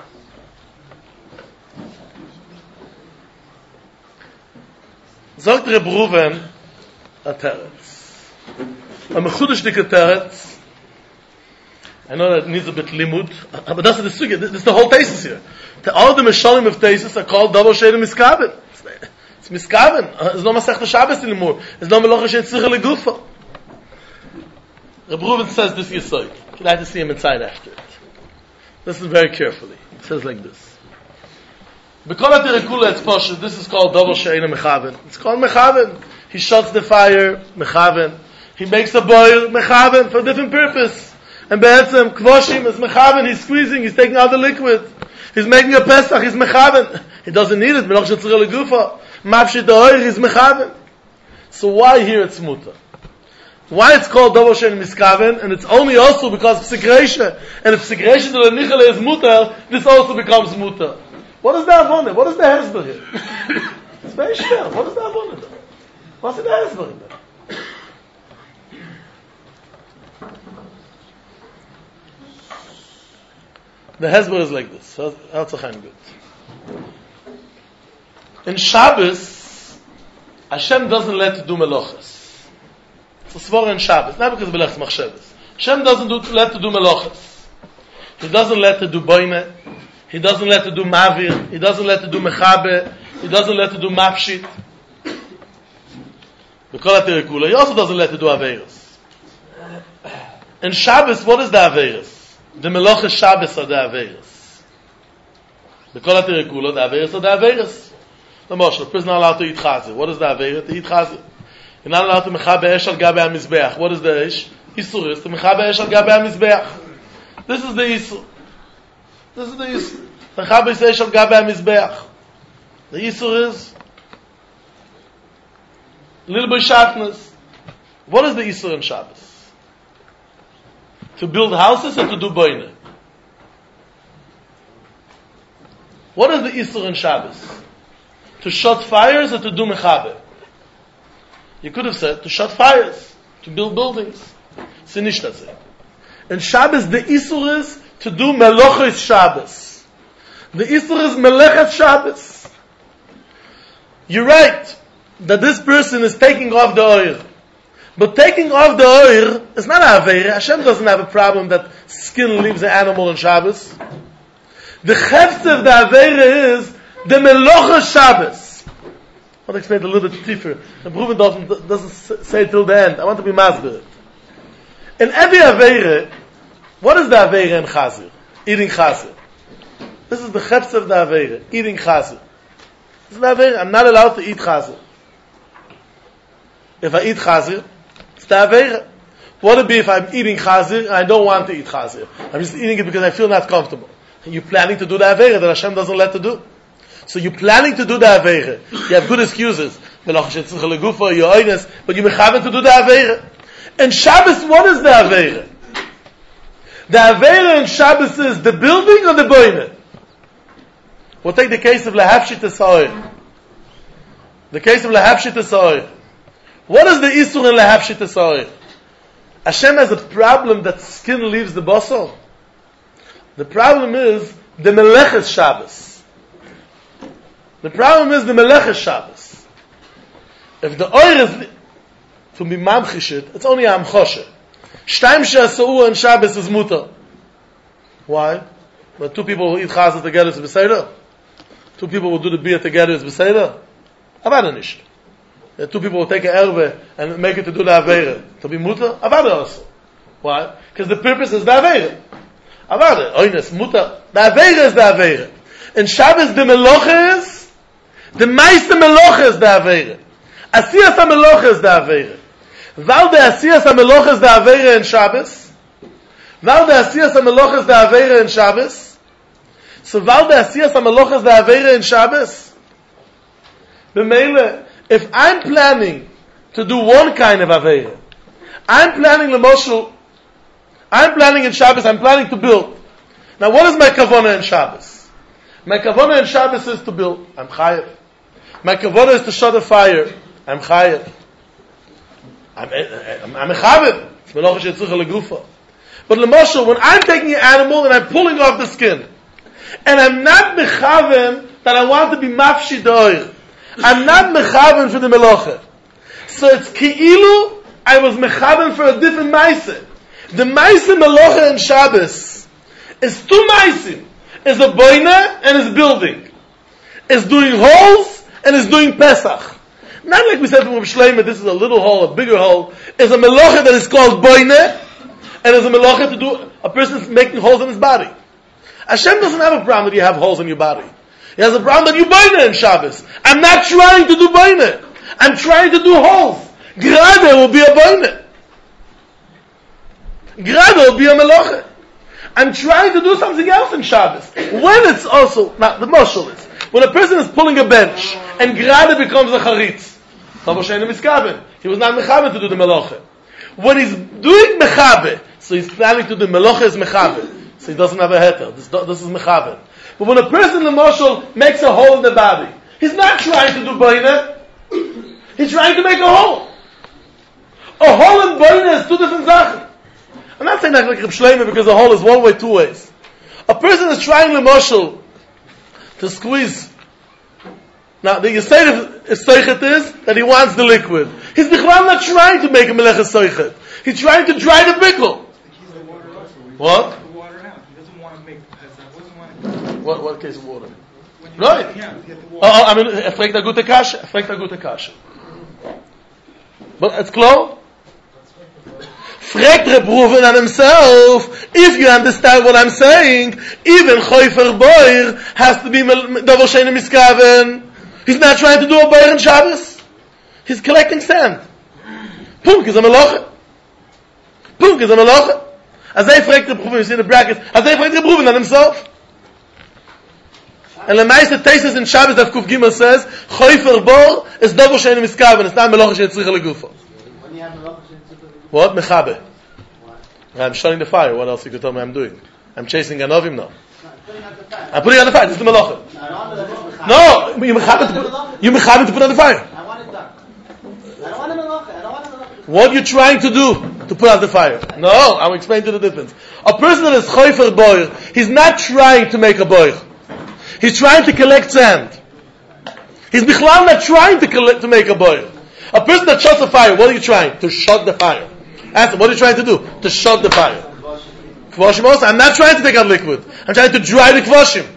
Sagt Reb Reuven a teretz. A mechudesh dike teretz. I know that it needs a bit limud, but that's the sugya. This is the whole thesis here. All the meshalim of thesis are called davar she'eino miskaven. It's miskaven. There's no masech Shabbos anymore. There's no melacha she'etzricha legufa. Reb Reuven says this yesod. You'd like to see him inside after it. Listen very carefully. It says like this. This is called davar she'eino mechaven. It's called mechaven. He shuts the fire, mechaven. He makes a boil, mechaven, for a different purpose. And be'etzem, kvoshim is mechaven. He's squeezing, he's taking out the liquid. He's making a pesach, he's mechaven. He doesn't need it, melach she'etzricha legufa. Mafshid oil, he's mechaven. So why here it's muta? Why it's called davar she'eino miskaven, and it's only also because of psikreisha. And if psikreisha to the nichale is muta, this also becomes muta. What is the avonah? What is the hezbollah here? It's very shver. What is the avonah there? What's the hezbollah there? The Hezbollah is like this. That's a good. In Shabbos, Hashem doesn't let you do melochas. It's a svara in Shabbos, not because Belech's machshavas. Hashem doesn't let you do melochas. He doesn't let you do boine. He doesn't let you do mavir. He doesn't let you do mechabe. He doesn't let you do mafshit. He also doesn't let you do aveiros. In Shabbos, what is the aveiros? The melochas Shabbos are the aveiros. The aveiros are the aveiros. The Moshe, the person is not allowed to eat chazer. What is the aveiros? To eat chazer. You're not allowed to mechabe esh al gabe ha-mizbeach. What is the esh? Isur is to mechabe esh al gabe ha-mizbeach. This is the isur. This is the isur. Mechabe esh al gabe ha-mizbeach. The isur is little bit shatnez. What is the isur in Shabbos? To build houses or to do boine? What is the isur in Shabbos? To shut fires or to do mechabe? You could have said to shut fires, to build buildings. In Shabbos, the isur is to do melochas Shabbos. The isur is melechet Shabbos. You're right that this person is taking off the oil. But taking off the oil is not a aveira. Hashem doesn't have a problem that skin leaves an animal on Shabbos. The chefs of the aveira is the melochas Shabbos. I want to explain it a little bit deeper. The Bruvendorf doesn't say it till the end. I want to be masber. In every aveira, what is the aveira in Chazir? Eating Chazir. This is the chefs of the aveira. Eating Chazir. This is the aveira. I'm not allowed to eat Chazir. If I eat Chazir, it's the aveira. What would it be if I'm eating Chazir and I don't want to eat Chazir? I'm just eating it because I feel not comfortable. And you're planning to do the aveira that Hashem doesn't let to do. So you're planning to do the aveira. You have good excuses. But you mechaven to do the aveira. In Shabbos, what is the aveira? The aveira in Shabbos is the building or the boine? We'll take the case of Lahafshit Esa'or. The case of Lahafshit Esa'or. What is the isur in Lahafshit Esa'or? Hashem has a problem that skin leaves the basar. The problem is the Meleches Shabbos. The problem is the Meleches Shabbos. If the oil is to be mamchishit, it's only amchoshe. Shtaim she'asa'u on Shabbos is mutar. Why? But two people who eat chazah together is beseder. Two people who do the beer together is beseder. Avada nicht. Two people who take an erve and make it to do the aveira. To be mutar, avada also. Why? Because the purpose is the aveira. Avada, oines, mutar. The aveira is the aveira. In Shabbos, the melocha is the meiste melocha is the aveira. Asiyas ha-melocha is the aveira. Weil the asiyas ha-melocha is the aveira in Shabbos. Weil the asiyas ha-melocha is the aveira in Shabbos. So weil the asiyas ha-melocha is the aveira in Shabbos. B'meile, if I'm planning to do one kind of aveira, I'm planning in Shabbos, I'm planning to build. Now what is my kavanah in Shabbos? My kavanah in Shabbos is to build. I'm chayav. My kavanah is to shut a fire. I'm chayav. I'm mechaber. It's melocha she'etzucha legufa. But l'moshel, when I'm taking an animal and I'm pulling off the skin, and I'm not mechaven that I want to be mafshi doir, I'm not mechaven for the melocha. So it's ki'ilu, I was mechaven for a different ma'aseh. The ma'aseh melocha in Shabbos is two ma'asim. Is a boina and is building. Is doing holes and is doing Pesach. Not like we said from Rav Shlomo, this is a little hole, a bigger hole. Is a melocha that is called boina, and is a melocha to do, a person's making holes in his body. Hashem doesn't have a problem that you have holes in your body. He has a problem that you boina in Shabbos. I'm not trying to do boina. I'm trying to do holes. Grade will be a boina. Grade will be a melocha. I'm trying to do something else in Shabbos. When it's also, now the moshel is, when a person is pulling a bench, and grade becomes a charitz, he was not mechabe to do the melocha. When he's doing mechabe, so he's planning to do melocha is mechabe, so he doesn't have a heter. This is mechabe. But when a person, the moshel, makes a hole in the body, he's not trying to do boina, he's trying to make a hole. A hole and boina is two different sachen. I'm not saying that like Rav Shlomo because a hole is one way, two ways. A person is trying the muscle to squeeze. Now, the Yisayr of Soichet is that he wants the liquid. He's not trying to make a Melech Soichet. He's trying to dry the pickle. What? The water out. He doesn't want to make What case of water? Right. I mean, fragt a gute Kasche. But it's close. Fragt Reb Reuven on himself, if you understand what I'm saying, even Choifer Boir has to be Dover Shein Miskaven. He's not trying to do a Boir in Shabbos. He's collecting sand. Punk is a Meloche. As I fragt Reb Reuven, you see the brackets, as I fragt Reb Reuven on himself. And the meiste Tesis in Shabbos Daf Kuf Gimel says, Choifer Boir is Dover Shein Miskaven. It's not Meloche Shein Tzricha Legufo. What? Mechabe. I'm shutting the fire. What else you could tell me I'm doing? I'm chasing Ganovim now. I'm putting on the fire. This is the Meloche. No! You mechabe to put on the fire. I want it done. I don't want a Meloche. What are you trying to do to put out the fire? No, I'll explain to the difference. A person that is Choifer Boir, he's not trying to make a Boir. He's trying to collect sand. He's Bichlal not trying to make a Boir. A person that shuts the fire, what are you trying? To shut the fire. Ask him, what are you trying to do? To shut the fire. Kvoshim also, I'm not trying to take out liquid. I'm trying to dry the kvoshim.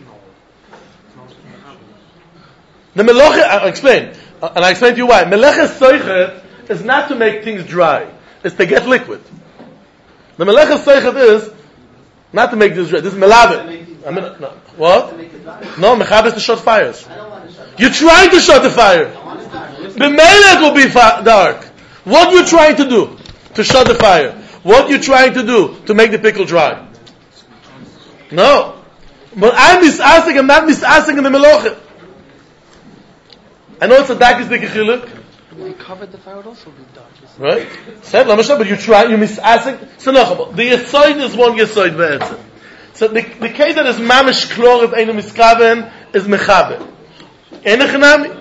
The Meloche, I'll explain. And I explain to you why. Melech Soichet is not to make things dry. It's to get liquid. The Melech Soichet is not to make this dry. This is Melavet. No. What? No, Mechab is to shut fires. You're trying to shut the fire. The Melech will be dark. What are you trying to do? To shut the fire. What are you trying to do? To make the pickle dry. No. But I'm not misasking in the Meloche. I know it's a dark is the Kechiluk. When you covered the fire, it would also be dark. Right? Said, but you misasking. So no, the Yesoid is one Yesoid ve'etzem. So the case that is mamish klor of Einu Miskaven is Mechabe. Einachanami.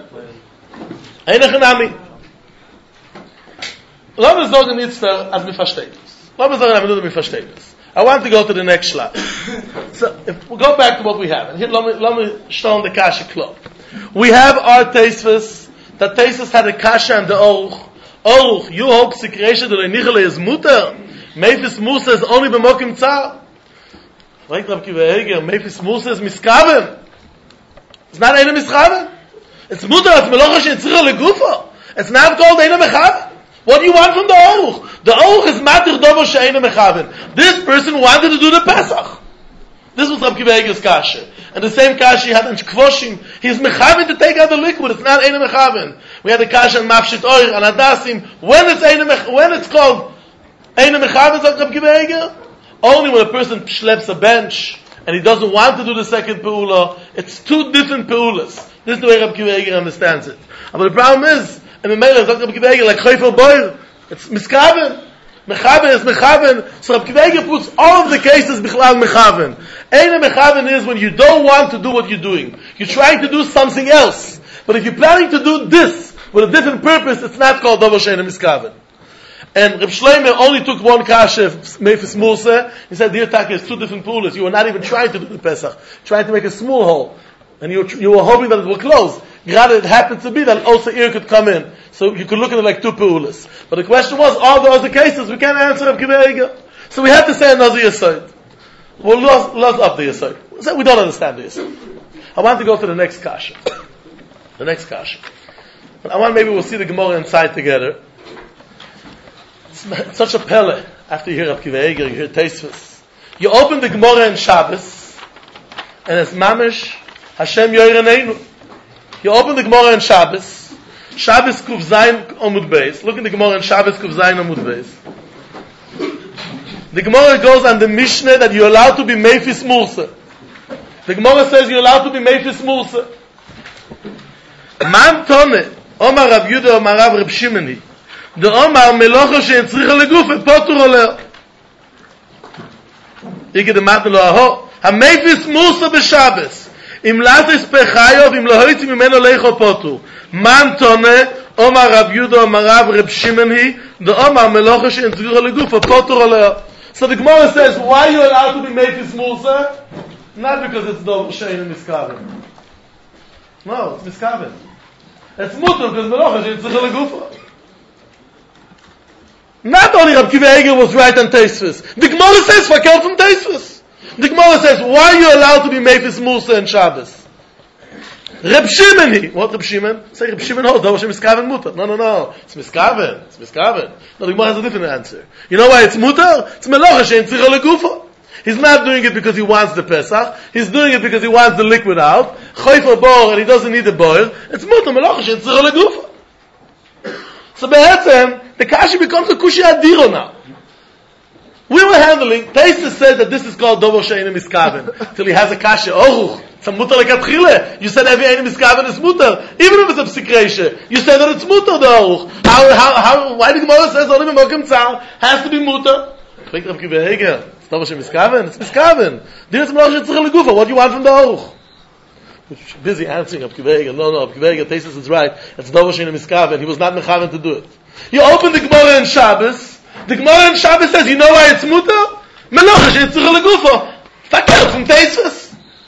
Lass uns sagen jetzt, als wir verstehen es. I want to go to the next slide. So, if we go back to what we have. And here, let me show the Kasha Club. We have our Teisves. The Teisves had a Kasha and the Oruch. Oruch, you hope Sikresha de Nichele is Mutter. Mephis Musa is only B'mokim Tzar. Right, Rav Kiva Eger, Mephis Musa is Miskaven. It's not Eina Miskaven. It's Mutter, it's Melocha She'etzricha Legufo. It's not called Eina Mechaven. What do you want from the Oruch? The Oruch is Matir Dovo She'eina Mechaven. This person wanted to do the Pesach. This was Rav Kiva Eger's Kasha. And the same Kasha he had on Shkvoshim. He's Mechaven to take out the liquid. It's not Eina Mechaven. We had the Kasha on Mafshit Oir, on Adasim. When it's called Eina Mechaven, says Rav Kiva Eger, only when a person schleps a bench and he doesn't want to do the second Peula. It's two different Peulas. This is the way Rav Kiva Eger understands it. But the problem is, and the Melech, Rav Kiva Eger, like Choifer Boir, it's Miskaven. Mechaven is Mechaven. So Rav Kiva Eger puts all of the cases Bichlal Mechaven. Eina Mechaven is when you don't want to do what you're doing. You're trying to do something else. But if you're planning to do this with a different purpose, it's not called Dovo She'eina Miskaven. And Reb Shlomo only took one kasha, Mephis Musa. He said, dear Taka, it's two different pools. You were not even trying to do the Pesach. Trying to make a small hole. And you were hoping that it will close. Rather, it happened to be that also ear could come in. So you could look at it like two pools. But the question was, all those are cases, we can't answer Rav Kiva Eger. So we have to say another Yesod. We'll lost up the Yesod. So we don't understand the Yesod. I want to go to the next kasha. The next kasha. And I want maybe we'll see the Gemara inside together. It's such a pele after you hear Rav Kiva Eger, you hear Teisves. You open the Gemara in Shabbos, and it's Mamish Hashem Yoreneinu. You open the Gemara in Shabbos, Shabbos Kuf Zayin Omud Beis. Look in the Gemara in Shabbos Kuf Zayin Omud Beis. The Gemara goes on the Mishnah that you're allowed to be Mephis Musa. The Gemara says you're allowed to be Mephis Musa. Man Tone, Omar Rav Yudah, Omar Rav Reb Shimoni. The Omar Melocha She'etzricha Legufo Potur Oleo. Ike de Matel Lo Aho. HaMephis Musa b'Shabbos. Im Lasis Pechayov, im Lohoitzi Mimeno Leicho Potur. Man Tone, Omar Rav Yudah, Omar Rav Reb Shimoni. The Omar Melocha She'etzricha Legufo Potur Oleo. So the Gemara says, why are you allowed to be Mephis Musa? Not because it's Dover Shein Miskaven. No, it's Miskaven. It's mutter because Melocha shein tzricha legufa. Not only Rab Kiva Eger was right on Tosfos. The Gemara says verkehrt from Tosfos. The Gemara says, why are you allowed to be Meifis Musa and Shabbos? Reb Shimon. What Reb Shimon? Say Reb Shimon holds Dover Shein Miskaven mutter. No. It's Miskaven. No, the Gemara has a different answer. You know why it's mutter? It's Melocha shein tzricha legufa. He's not doing it because he wants the Pesach. He's doing it because he wants the liquid out. Choyfer bor, and he doesn't need the boil. It's mutter melocha shein tzricha legufa. So be'etzem, the kashi becomes a kushi adiro now. We were handling, Tosfos said that this is called Dover Shein Miskaven. Till he has a kashi, it's a mutter lekatchile. You said every Ein Miskaven is mutter. Even if it's a psikreshe. You said that it's mutter, the oruch. Why the Gemara says only Memokim Tzar has to be mutter? It's Dover Shein Miskaven? It's Miskaven. What do you want from the oruch? Busy answering Rab Kiva Eger. No, Rab Kiva Eger, Tosfos is right. It's Dover Shein Miskaven. He was not mechaven to do it. You open the Gemara in Shabbos. The Gemara in Shabbos says, you know why it's mutter? Melocha shein tzricha legufa. Verkehrt from Tosfos.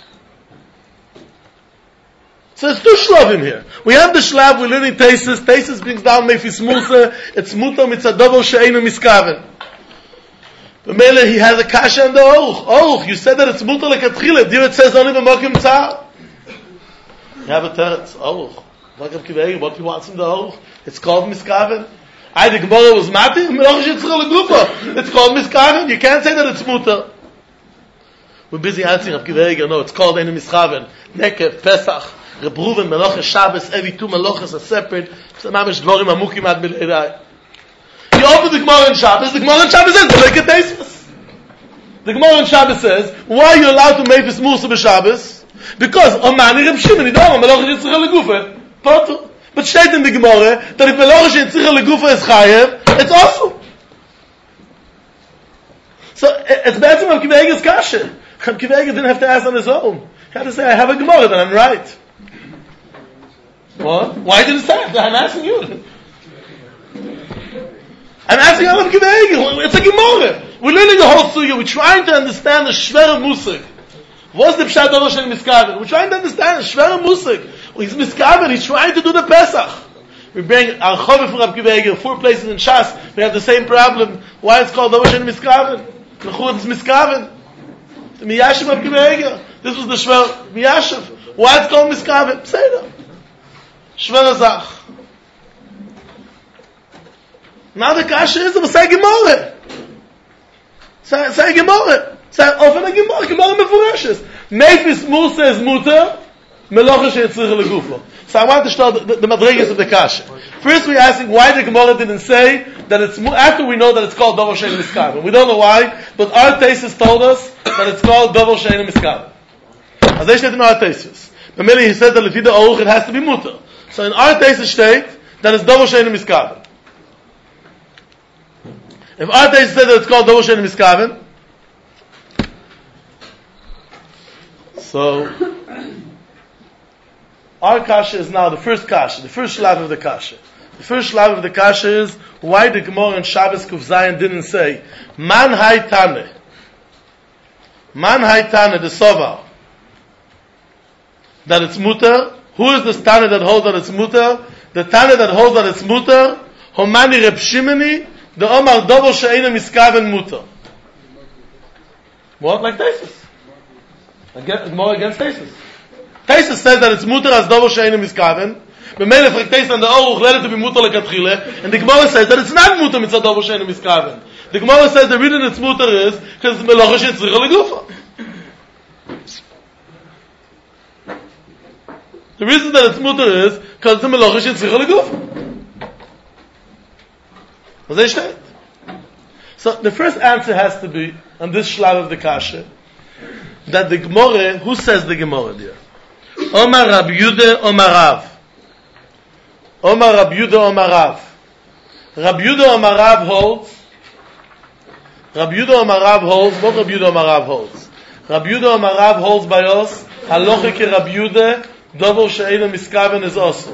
So it's two shlavim here. We have the shlav, we're learning Tosfos. Tosfos brings down Meifis Musa. It's mutter mitzad Dover Shein Miskaven. But Mele, he has a kasha in the Oruch. You said that it's mutter lekatchile. There it says only Memokim Tzar. You have a teretz. Oruch. What do you want from the Oruch? It's called Miskaven. The Gemara was mati. It's called Miskaven. You can't say that it's mutter. We're busy answering Rab Kiva Eger. No, it's called Ein Miskaven. Nekev, Pesach, Reb Ruven, Melocha, Shabbos. Every two Melochas are separate. It's a mamish dvorim amukim ad mileirai. You open the Gemara in Shabbos. The Gemara in Shabbos says, "Look at Tosfos." The Gemara in Shabbos says, "Why are you allowed to make this Musa b'Shabbos?" Because Omani Reb Shimon, you don't Melocha shein tzricha legufa. Potter. But state in the Gemara that if Melocha shein tzricha legufa is chayev, it's awesome. So it's better Rab Kiva Eger's kasha. Rab Kiva Eger didn't have to ask on his own. He had to say, "I have a Gemara, then I'm right." What? Why didn't he say it? I'm asking you. I'm asking Rab Kiva Eger. It's a Gemara. We're learning the whole sugya. We're trying to understand the shver musig. What's the pshat Dover Shein Miskaven? We're trying to understand the shver musig. He's Miskaven. He's trying to do the Pesach. We bring our Chovah from Rab Kiva Eger, 4 places in Shas. We have the same problem. Why it's called Dover Shein Miskaven? It's Miskaven. The Miyashiv Rab Kiva Eger. This was the shver Miyashiv. Why it's called Miskaven? Say that. Shver Azach. Now the kasha is, say Gemara. Say Gemara. Say often a Gemara. Gemara mefureshes. Meifis Musa is mutter. Melocha shein tzricha legufa. So I want to start the madrigas of the kasha. First we're asking why the Gemara didn't say that it's, after we know that it's called Dover Shein Miskaven. We don't know why, but our Tosfos told us that it's called Dover Shein Miskaven. As they state in our Tosfos. But Meli, he said that if you do Oruch, it has to be mutter. So in our Tosfos state that it's Dover Shein Miskaven. If our Tosfos said that it's called Dover Shein Miskaven, so our kasha is now the first kasha, the first shlav of the kasha. The first shlav of the kasha is why the Gemara in Shabbos Kuf Zayin didn't say Man Hai Tane. Man Hai Tane, the Sovar, that it's mutter. Who is the Tane that holds that it's mutter? The Tane that holds that it's mutter, Homani Reb Shimoni, the Omar Dover Shein Miskaven mutter. What? Like Tosfos. Gemara against Tosfos. Tosfos says that it's mutter as Dover Shein Miskaven. But Melech Tosfos and the Oruch let it to be mutter lekatchile, and the Gemara says that it's not mutter mitzad Dover Shein Miskaven. The Gemara says the reason it's mutter is because it's Melocha shein tzricha legufa. The reason that it's mutter is because it's Melocha shein tzricha legufa. Was they state? So the first answer has to be on this shlav of the kasha that the Gemara, who says the Gemara there? Omar Rab Yude Omar Rav. Omar Rab Yude Omar Rav. Rab Yude Omar Rav holds. Rab Yude Omar Rav holds. What Rab Yude Omar Rav holds? Rab Yude Omar Rav holds by us. Haloche ke Rab Yude Dover she'eino miskaven is also.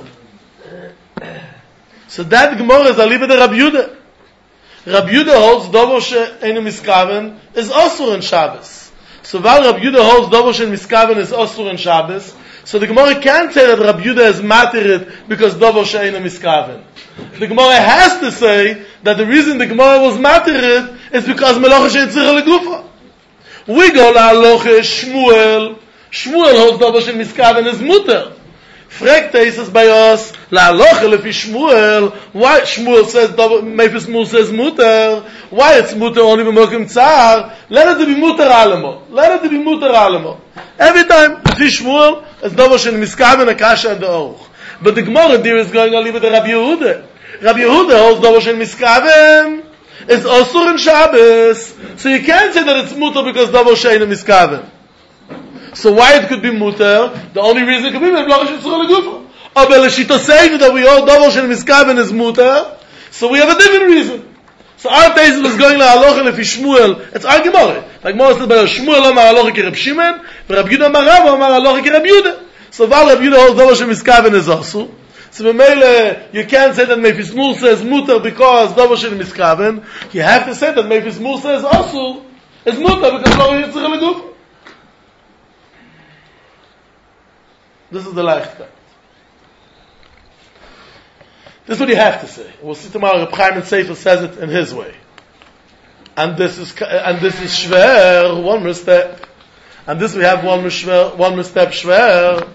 So that Gemara is alive de Rab Yude. Rab Yude holds Dover she'eino miskaven is also in Shabbos. So while Rabbi Yehuda holds Dover Shein Miskaven is Osur and Shabbos, so the Gemara can't say that Rabbi Yehuda is materit because Dover Shein Miskaven. The Gemara has to say that the reason the Gemara was materit is because Melacha Shein Tzricha Legufa. We go to Halacha Shmuel. Shmuel holds Dover Shein Miskaven is muter. Fragt es bei us, la Halacha lefi Shmuel, why Shmuel says, Mephis Mul says muter, why it's muter only b'mokim tzar, let it be muter alamo. Let it be muter alamo. Every time, lefi Shmuel, it's Dover Shein Miskaven, a kasha and the Oruch. But the Gemara there is going to leave it to Rabbi Yehuda. Rabbi Yehuda holds Dover Shein Miskaven, it's Osur and Shabbos. So you can't say that it's muter because Dover Shein Miskaven. So why it could be muter? The only reason it could be Melacha Shein Tzricha Legufa. But Leshita saying that we all Dover Shein Miskaven is muter, so we have a different reason. So our tesis was going la Halacha lefi Shmuel. It's our Gemara. Like Gemara says, by Shmuel amar Halacha ki Reb Shimon, but Rabbi Yehuda amar Rava amar Halacha ki Rabbi Yehuda. So while Rabbi Yehuda holds Dover Shein Miskaven is also. So Memele, you can't say that Mephis Mul says muter because Dover Shein Miskaven. You have to say that Mephis Mul says also is muter because Melacha Shein Tzricha Legufa. This is the Leichkeit. This is what you have to say. We'll see tomorrow. Reb Chaim Sefer says it in his way, and this is schwer. One more step, and this we have one more step schwer.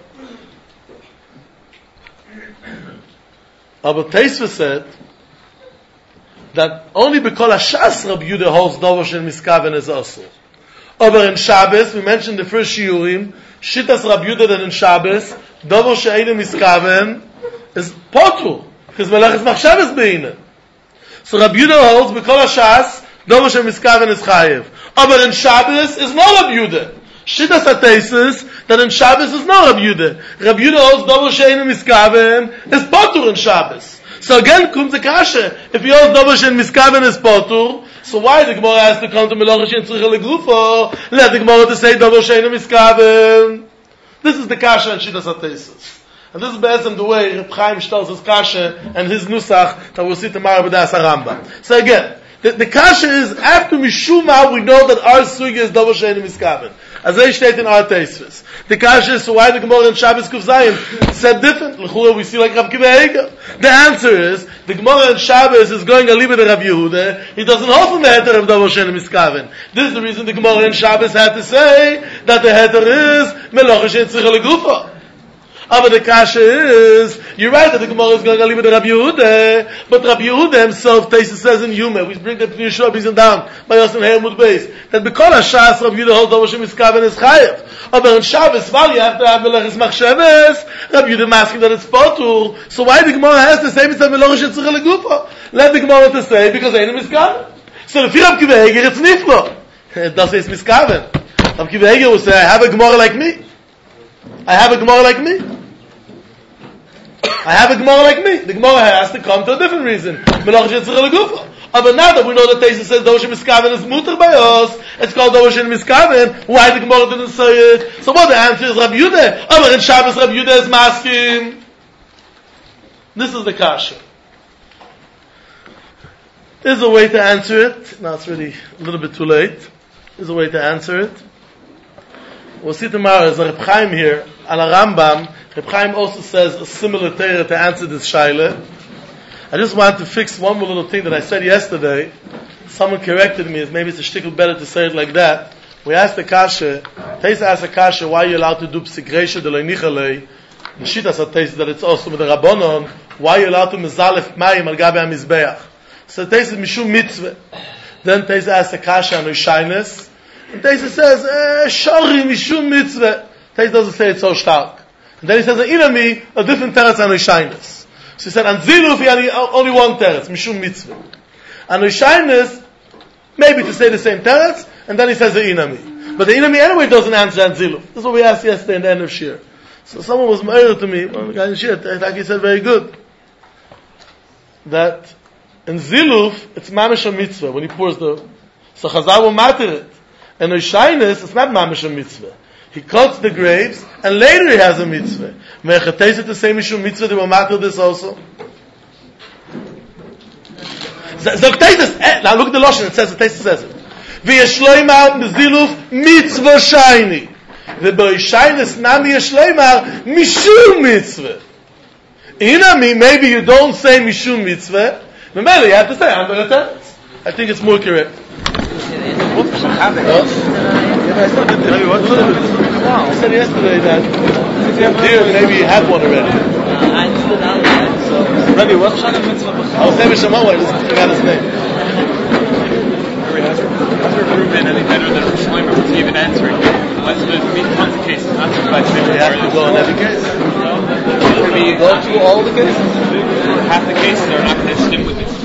Aber Teisva said that only because Hashas Rabbi Yehuda holds Dover Shein Miskaven is also. Aber in Shabbos, we mentioned the first shiurim, Shittas Rabbi Yehuda that in Shabbos, Dover Shein Miskaven is potur, because Melech is Machshavas Beina. So Rabbi Yehuda holds because Hashas, Dover Shein Miskaven is chayev. Aber in Shabbos is not Rabbi Yehuda. Shittas HaTeisus that in Shabbos is not Rabbi Yehuda. Rabbi Yehuda holds Dover Shein Miskaven is potur in Shabbos. So again comes the kasha. If he holds Dover Shein Miskaven is potur, so why the Gemara has to come to Melacha Shein Tzricha Legufa? Let the Gemara to say Dover Shein Miskaven. This is the kasha and Shittas HaTeisus. And this is basically the way Reb Chaim tells his kasha and his nusach that we'll see tomorrow with Das Rambam. So again, the kasha is after Mishuma we know that our sugi is Dover Shein Miskaven. As I state in our tesis. The kasha is, so why the Gemara in Shabbos Kuf Zayin said different? L'chura we see like Rav Kiva Eiger. The answer is, the Gemara in Shabbos is going a little bit of Rav Yehuda. He doesn't hold from the heter of Dover Shein Miskaven. This is the reason the Gemara in Shabbos had to say that the heter is Melacha Shein Tzricha Legufa. But the kasha is, you're right that the Gemara is going to leave it to Rabbi Yehuda, but Rabbi Yehuda himself, Tesis says in Yuma, we bring the Pnei Yeshua Bizin down by us in Heimut Beis, that because Hashas Rabbi Yehuda holds Dover Shein Miskaven is chayev. But in Shabbos, while you have to have Melech is Machshavas, Rabbi Yehuda asking that it's potur. So why the Gemara has to say it's a Melacha Shein Tzricha Legufa? Let the Gemara to say because ain't Miskaven. So if you have Kiva Eiger, it's niflo. It does say it's Miskaven. Rav Kiva Eiger will say, I have a Gemara like me. I have a Gemara like me. I have a Gemara like me. The Gemara has to come to a different reason. Melacha Shein Tzricha Legufa. But now that we know that Tesis says Dover Shein Miskaven is muter by us, it's called Dover Shein Miskaven. Why the Gemara didn't say it? So what the answer is Rabbi Yehuda. But in Shabbos Rabbi Yehuda is masking. This is the kasha. There's a way to answer it. Now it's really a little bit too late. There's a way to answer it. We'll see tomorrow. There's a Reb Chaim here, on a Rambam. Reb Chaim also says a similar Torah to answer this shaila. I just want to fix one more little thing that I said yesterday. Someone corrected me, maybe it's a shtickle better to say it like that. We asked the kasha, Teis asked the kasha, why are you allowed to do psikresha de loinichalei? The Shittas HaTeisus that it's also with the Rabbonon, why are you allowed to mezalef mayim al gabe ha-mizbeach? So Teis is mishum mitzvah. Then Teis asked the kasha on Oishaynes, and Teis says, shori mishum mitzvah. Teis doesn't say it's so stark. And then he says, inami, a different teretz on Oishaynes. So he said, and Ziluf, only one teretz, mishum mitzvah. And Oishaynes, maybe to say the same teretz, and then he says the inami. But the inami anyway doesn't answer and Ziluf. This is what we asked yesterday in the end of Shir. So someone was ma'ir to me, one guy in Shir, I think he said very good, that in Ziluf, it's mamish a mitzvah, when he pours the, so Chazal will matter it. And Oishaynes, it's not mamish a mitzvah. He cuts the grapes, and later he has a mitzvah. Mechates it the same issue mitzvah, they will matter this also. So Tesis, now look at the Lashon, it says it. ויש לומר בזילוף מצווה שייני. ובוישיינס nami יש לומר משום מצווה. Maybe you don't say mishum mitzvah. Remember, you have to say under the teretz. I think it's more correct. I said yesterday that maybe you had one already. Rabbi, what's Shana mitzvah? I was saying Shamawa, I just forgot his name. Has Reuben any better than Shlomo was even answering? What's the tons of cases? Not just by saying You have to go in every case. Maybe Go through all the cases. half the cases are not going to stem with it.